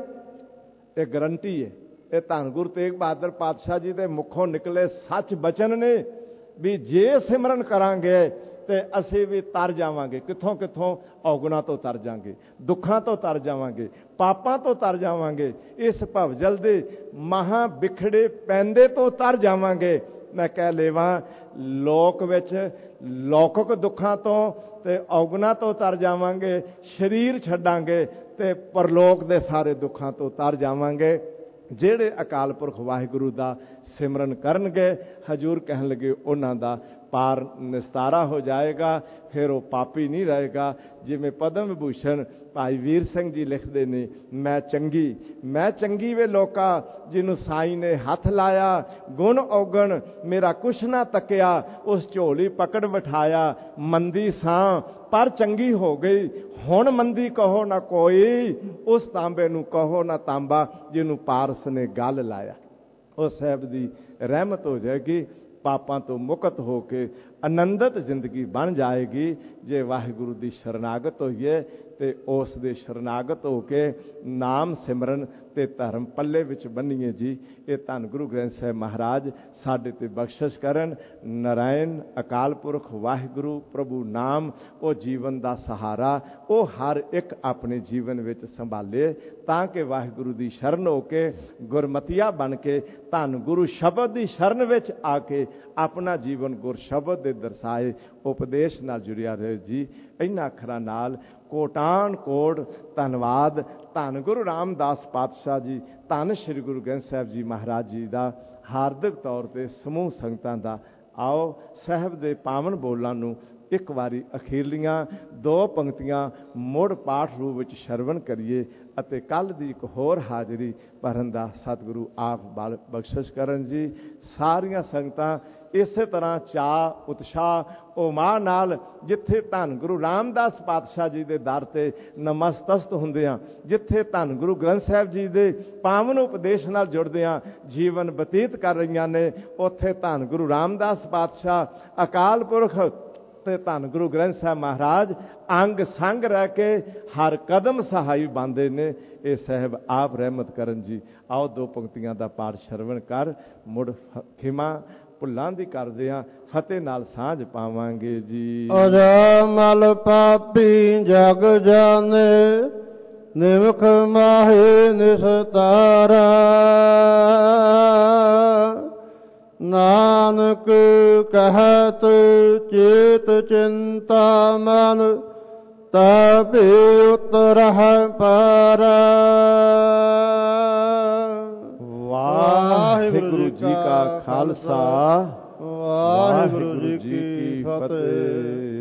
ਇਹ ਗਰੰਟੀ ਹੈ। ਇਹ ਧੰਨ ਗੁਰੂ ਤੇਗ ਬਹਾਦਰ ਪਾਤਸ਼ਾਹ ਜੀ ਦੇ ਮੁਖੋਂ ਨਿਕਲੇ ਸੱਚ ਬਚਨ ਨੇ ਵੀ ਜੇ ਸਿਮਰਨ ਕਰਾਂਗੇ ਤੇ ਅਸੀਂ ਵੀ ਤਰ ਜਾਵਾਂਗੇ। ਕਿੱਥੋਂ ਕਿੱਥੋਂ? ਔਗੁਣਾਂ ਤੋਂ ਤਰ ਜਾਵਾਂਗੇ, ਦੁੱਖਾਂ ਤੋਂ ਤਰ ਜਾਵਾਂਗੇ, ਪਾਪਾਂ ਤੋਂ ਤਰ ਜਾਵਾਂਗੇ, ਇਸ ਭਵਜਲ ਦੇ ਮਹਾਂ ਵਿਖੜੇ ਪੈਂਦੇ ਤੋਂ ਤਰ ਜਾਵਾਂਗੇ। ਮੈਂ ਕਹਿ ਲੇਵਾਂ, ਲੋਕ ਵਿੱਚ ਲੌਕਿਕ ਦੁੱਖਾਂ ਤੋਂ ਤੇ ਔਗੁਣਾਂ ਤੋਂ ਤਰ ਜਾਵਾਂਗੇ, ਸਰੀਰ ਛੱਡਾਂਗੇ ਤੇ ਪਰਲੋਕ ਦੇ ਸਾਰੇ ਦੁੱਖਾਂ ਤੋਂ ਤਰ ਜਾਵਾਂਗੇ। ਜਿਹੜੇ ਅਕਾਲ ਪੁਰਖ ਵਾਹਿਗੁਰੂ ਦਾ ਸਿਮਰਨ ਕਰਨਗੇ, ਹਜ਼ੂਰ ਕਹਿਣ ਲੱਗੇ ਉਹਨਾਂ ਦਾ ਪਾਰ ਨਿਸਤਾਰਾ ਹੋ ਜਾਏਗਾ, ਫਿਰ ਉਹ ਪਾਪੀ ਨਹੀਂ ਰਹੇਗਾ। ਜਿਵੇਂ ਪਦਮ ਵਿਭੂਸ਼ਣ ਭਾਈ ਵੀਰ ਸਿੰਘ ਜੀ ਲਿਖਦੇ ਨੇ, ਮੈਂ ਚੰਗੀ ਮੈਂ ਚੰਗੀ ਵੇ ਲੋਕਾ ਜਿਹਨੂੰ ਸਾਈਂ ਨੇ ਹੱਥ ਲਾਇਆ, ਗੁਣ ਔਗਣ ਮੇਰਾ ਕੁਛ ਨਾ ਤੱਕਿਆ, ਉਸ ਝੋਲੀ ਪਕੜ ਬਿਠਾਇਆ, ਮੰਦੀ ਸਾਂ ਪਰ ਚੰਗੀ ਹੋ ਗਈ, ਹੁਣ ਮੰਦੀ ਕਹੋ ਨਾ ਕੋਈ, ਉਸ ਤਾਂਬੇ ਨੂੰ ਕਹੋ ਨਾ ਤਾਂਬਾ ਜਿਹਨੂੰ ਪਾਰਸ ਨੇ ਗਲ ਲਾਇਆ। ਉਹ ਸਾਹਿਬ ਦੀ ਰਹਿਮਤ ਹੋ ਜਾਏਗੀ, ਪਾਪਾਂ ਤੋਂ ਮੁਕਤ ਹੋ ਕੇ ਆਨੰਦਿਤ ਜ਼ਿੰਦਗੀ ਬਣ ਜਾਏਗੀ। ਜੇ ਵਾਹਿਗੁਰੂ ਦੀ ਸ਼ਰਨਾਗਤ ਹੋਈਏ ਤੇ ਉਸ ਦੇ ਸ਼ਰਨਾਗਤ ਹੋ ਕੇ ਨਾਮ ਸਿਮਰਨ ਤੇ ਧਰਮ ਪੱਲੇ ਵਿੱਚ ਬੰਨੀਏ ਜੀ। ਇਹ ਧੰਨ ਗੁਰੂ ਗ੍ਰੰਥ ਸਾਹਿਬ ਮਹਾਰਾਜ ਸਾਡੇ ਤੇ ਬਖਸ਼ਿਸ਼ ਕਰਨ। ਨਾਰਾਇਣ ਅਕਾਲ ਪੁਰਖ ਵਾਹਿਗੁਰੂ ਪ੍ਰਭੂ ਨਾਮ ਉਹ ਜੀਵਨ ਦਾ ਸਹਾਰਾ, ਉਹ ਹਰ ਇੱਕ ਆਪਣੇ ਜੀਵਨ ਵਿੱਚ ਸੰਭਾਲੇ, ਤਾਂ ਕਿ ਵਾਹਿਗੁਰੂ ਦੀ ਸ਼ਰਨ ਹੋ ਕੇ ਗੁਰਮਤੀਆ ਬਣ ਕੇ ਧੰਨ ਗੁਰੂ ਸ਼ਬਦ ਦੀ ਸ਼ਰਨ ਵਿੱਚ ਆ ਕੇ ਆਪਣਾ ਜੀਵਨ ਗੁਰ ਸ਼ਬਦ ਦੇ ਦਰਸਾਏ ਉਪਦੇਸ਼ ਨਾਲ ਜੁੜਿਆ ਰਹੇ ਜੀ। ਇਹਨਾਂ ਅੱਖਰਾਂ ਨਾਲ ਕੋਟਾਨ ਕੋਟ ਧੰਨਵਾਦ ਧੰਨ ਗੁਰੂ ਰਾਮਦਾਸ ਪਾਤਸ਼ਾਹ ਜੀ, ਧੰਨ ਸ਼੍ਰੀ ਗੁਰੂ ਗ੍ਰੰਥ ਸਾਹਿਬ ਜੀ ਮਹਾਰਾਜ ਜੀ ਦਾ ਹਾਰਦਿਕ ਤੌਰ ਤੇ ਸਮੂਹ ਸੰਗਤਾਂ ਦਾ। ਆਓ ਸਾਹਿਬ ਦੇ ਪਾਵਨ ਬੋਲਾਂ ਨੂੰ ਇੱਕ ਵਾਰੀ ਅਖੀਰਲੀਆਂ ਦੋ ਪੰਕਤੀਆਂ ਮੁੜ ਪਾਠ ਰੂਪ ਵਿੱਚ ਸ਼ਰਵਣ ਕਰੀਏ ਅਤੇ ਕੱਲ੍ਹ ਦੀ ਇੱਕ ਹੋਰ ਹਾਜ਼ਰੀ ਭਰਨ ਦਾ ਸਤਿਗੁਰੂ ਆਪ ਬਲ ਬਖਸ਼ਿਸ਼ ਕਰਨ ਜੀ। ਸਾਰੀਆਂ ਸੰਗਤਾਂ ਇਸੇ ਤਰ੍ਹਾਂ ਚਾਅ ਉਤਸ਼ਾਹ ਉਮਾਹ ਨਾਲ ਜਿੱਥੇ ਧੰਨ ਗੁਰੂ ਰਾਮਦਾਸ ਪਾਤਸ਼ਾਹ ਜੀ ਦੇ ਦਰ ਤੇ ਨਮਸਤਸਤ ਹੁੰਦੇ ਆ, ਜਿੱਥੇ ਧੰਨ ਗੁਰੂ ਗ੍ਰੰਥ ਸਾਹਿਬ ਜੀ ਦੇ ਪਾਵਨ ਉਪਦੇਸ਼ ਨਾਲ ਜੁੜਦੇ ਆ ਜੀਵਨ ਬਤੀਤ ਕਰ ਰਹੀਆਂ ਨੇ, ਉੱਥੇ ਧੰਨ ਗੁਰੂ ਰਾਮਦਾਸ ਪਾਤਸ਼ਾਹ ਅਕਾਲ ਪੁਰਖ ਤੇ ਧੰਨ ਗੁਰੂ ਗ੍ਰੰਥ ਸਾਹਿਬ ਮਹਾਰਾਜ ਅੰਗ ਸੰਗ ਰਹਿ ਕੇ ਹਰ ਕਦਮ ਸਹਾਈ ਬਣਦੇ ਨੇ। ਇਹ ਸਾਹਿਬ ਆਪ ਰਹਿਮਤ ਕਰਨ ਜੀ। ਆਓ ਦੋ ਪੰਕਤੀਆਂ ਦਾ ਪਾਠ ਸ਼ਰਵਣ ਕਰ ਮੁੜ ਖਿਮਾ ਭੁੱਲਾਂ ਦੀ ਕਰਦੇ ਆ, ਫਤਿਹ ਨਾਲ ਸਾਂਝ ਪਾਵਾਂਗੇ ਜੀ। ਅਜਮਲ ਪਾਪੀ ਜਗ ਜਾਣੇ, ਨਿਮਖ ਮਾਹੇ ਨਿਸਤਾਰਾ, ਨਾਨਕ ਕਹਿਤ ਚੇਤ ਚਿੰਤਾ ਮਨ, ਤਬੇ ਉਤਰਹਿ ਪਾਰਾ। ਵਾਹਿਗੁਰੂ ਜੀ ਕਾ ਖਾਲਸਾ, ਵਾਹਿਗੁਰੂ ਜੀ ਕੀ ਫਤਿਹ।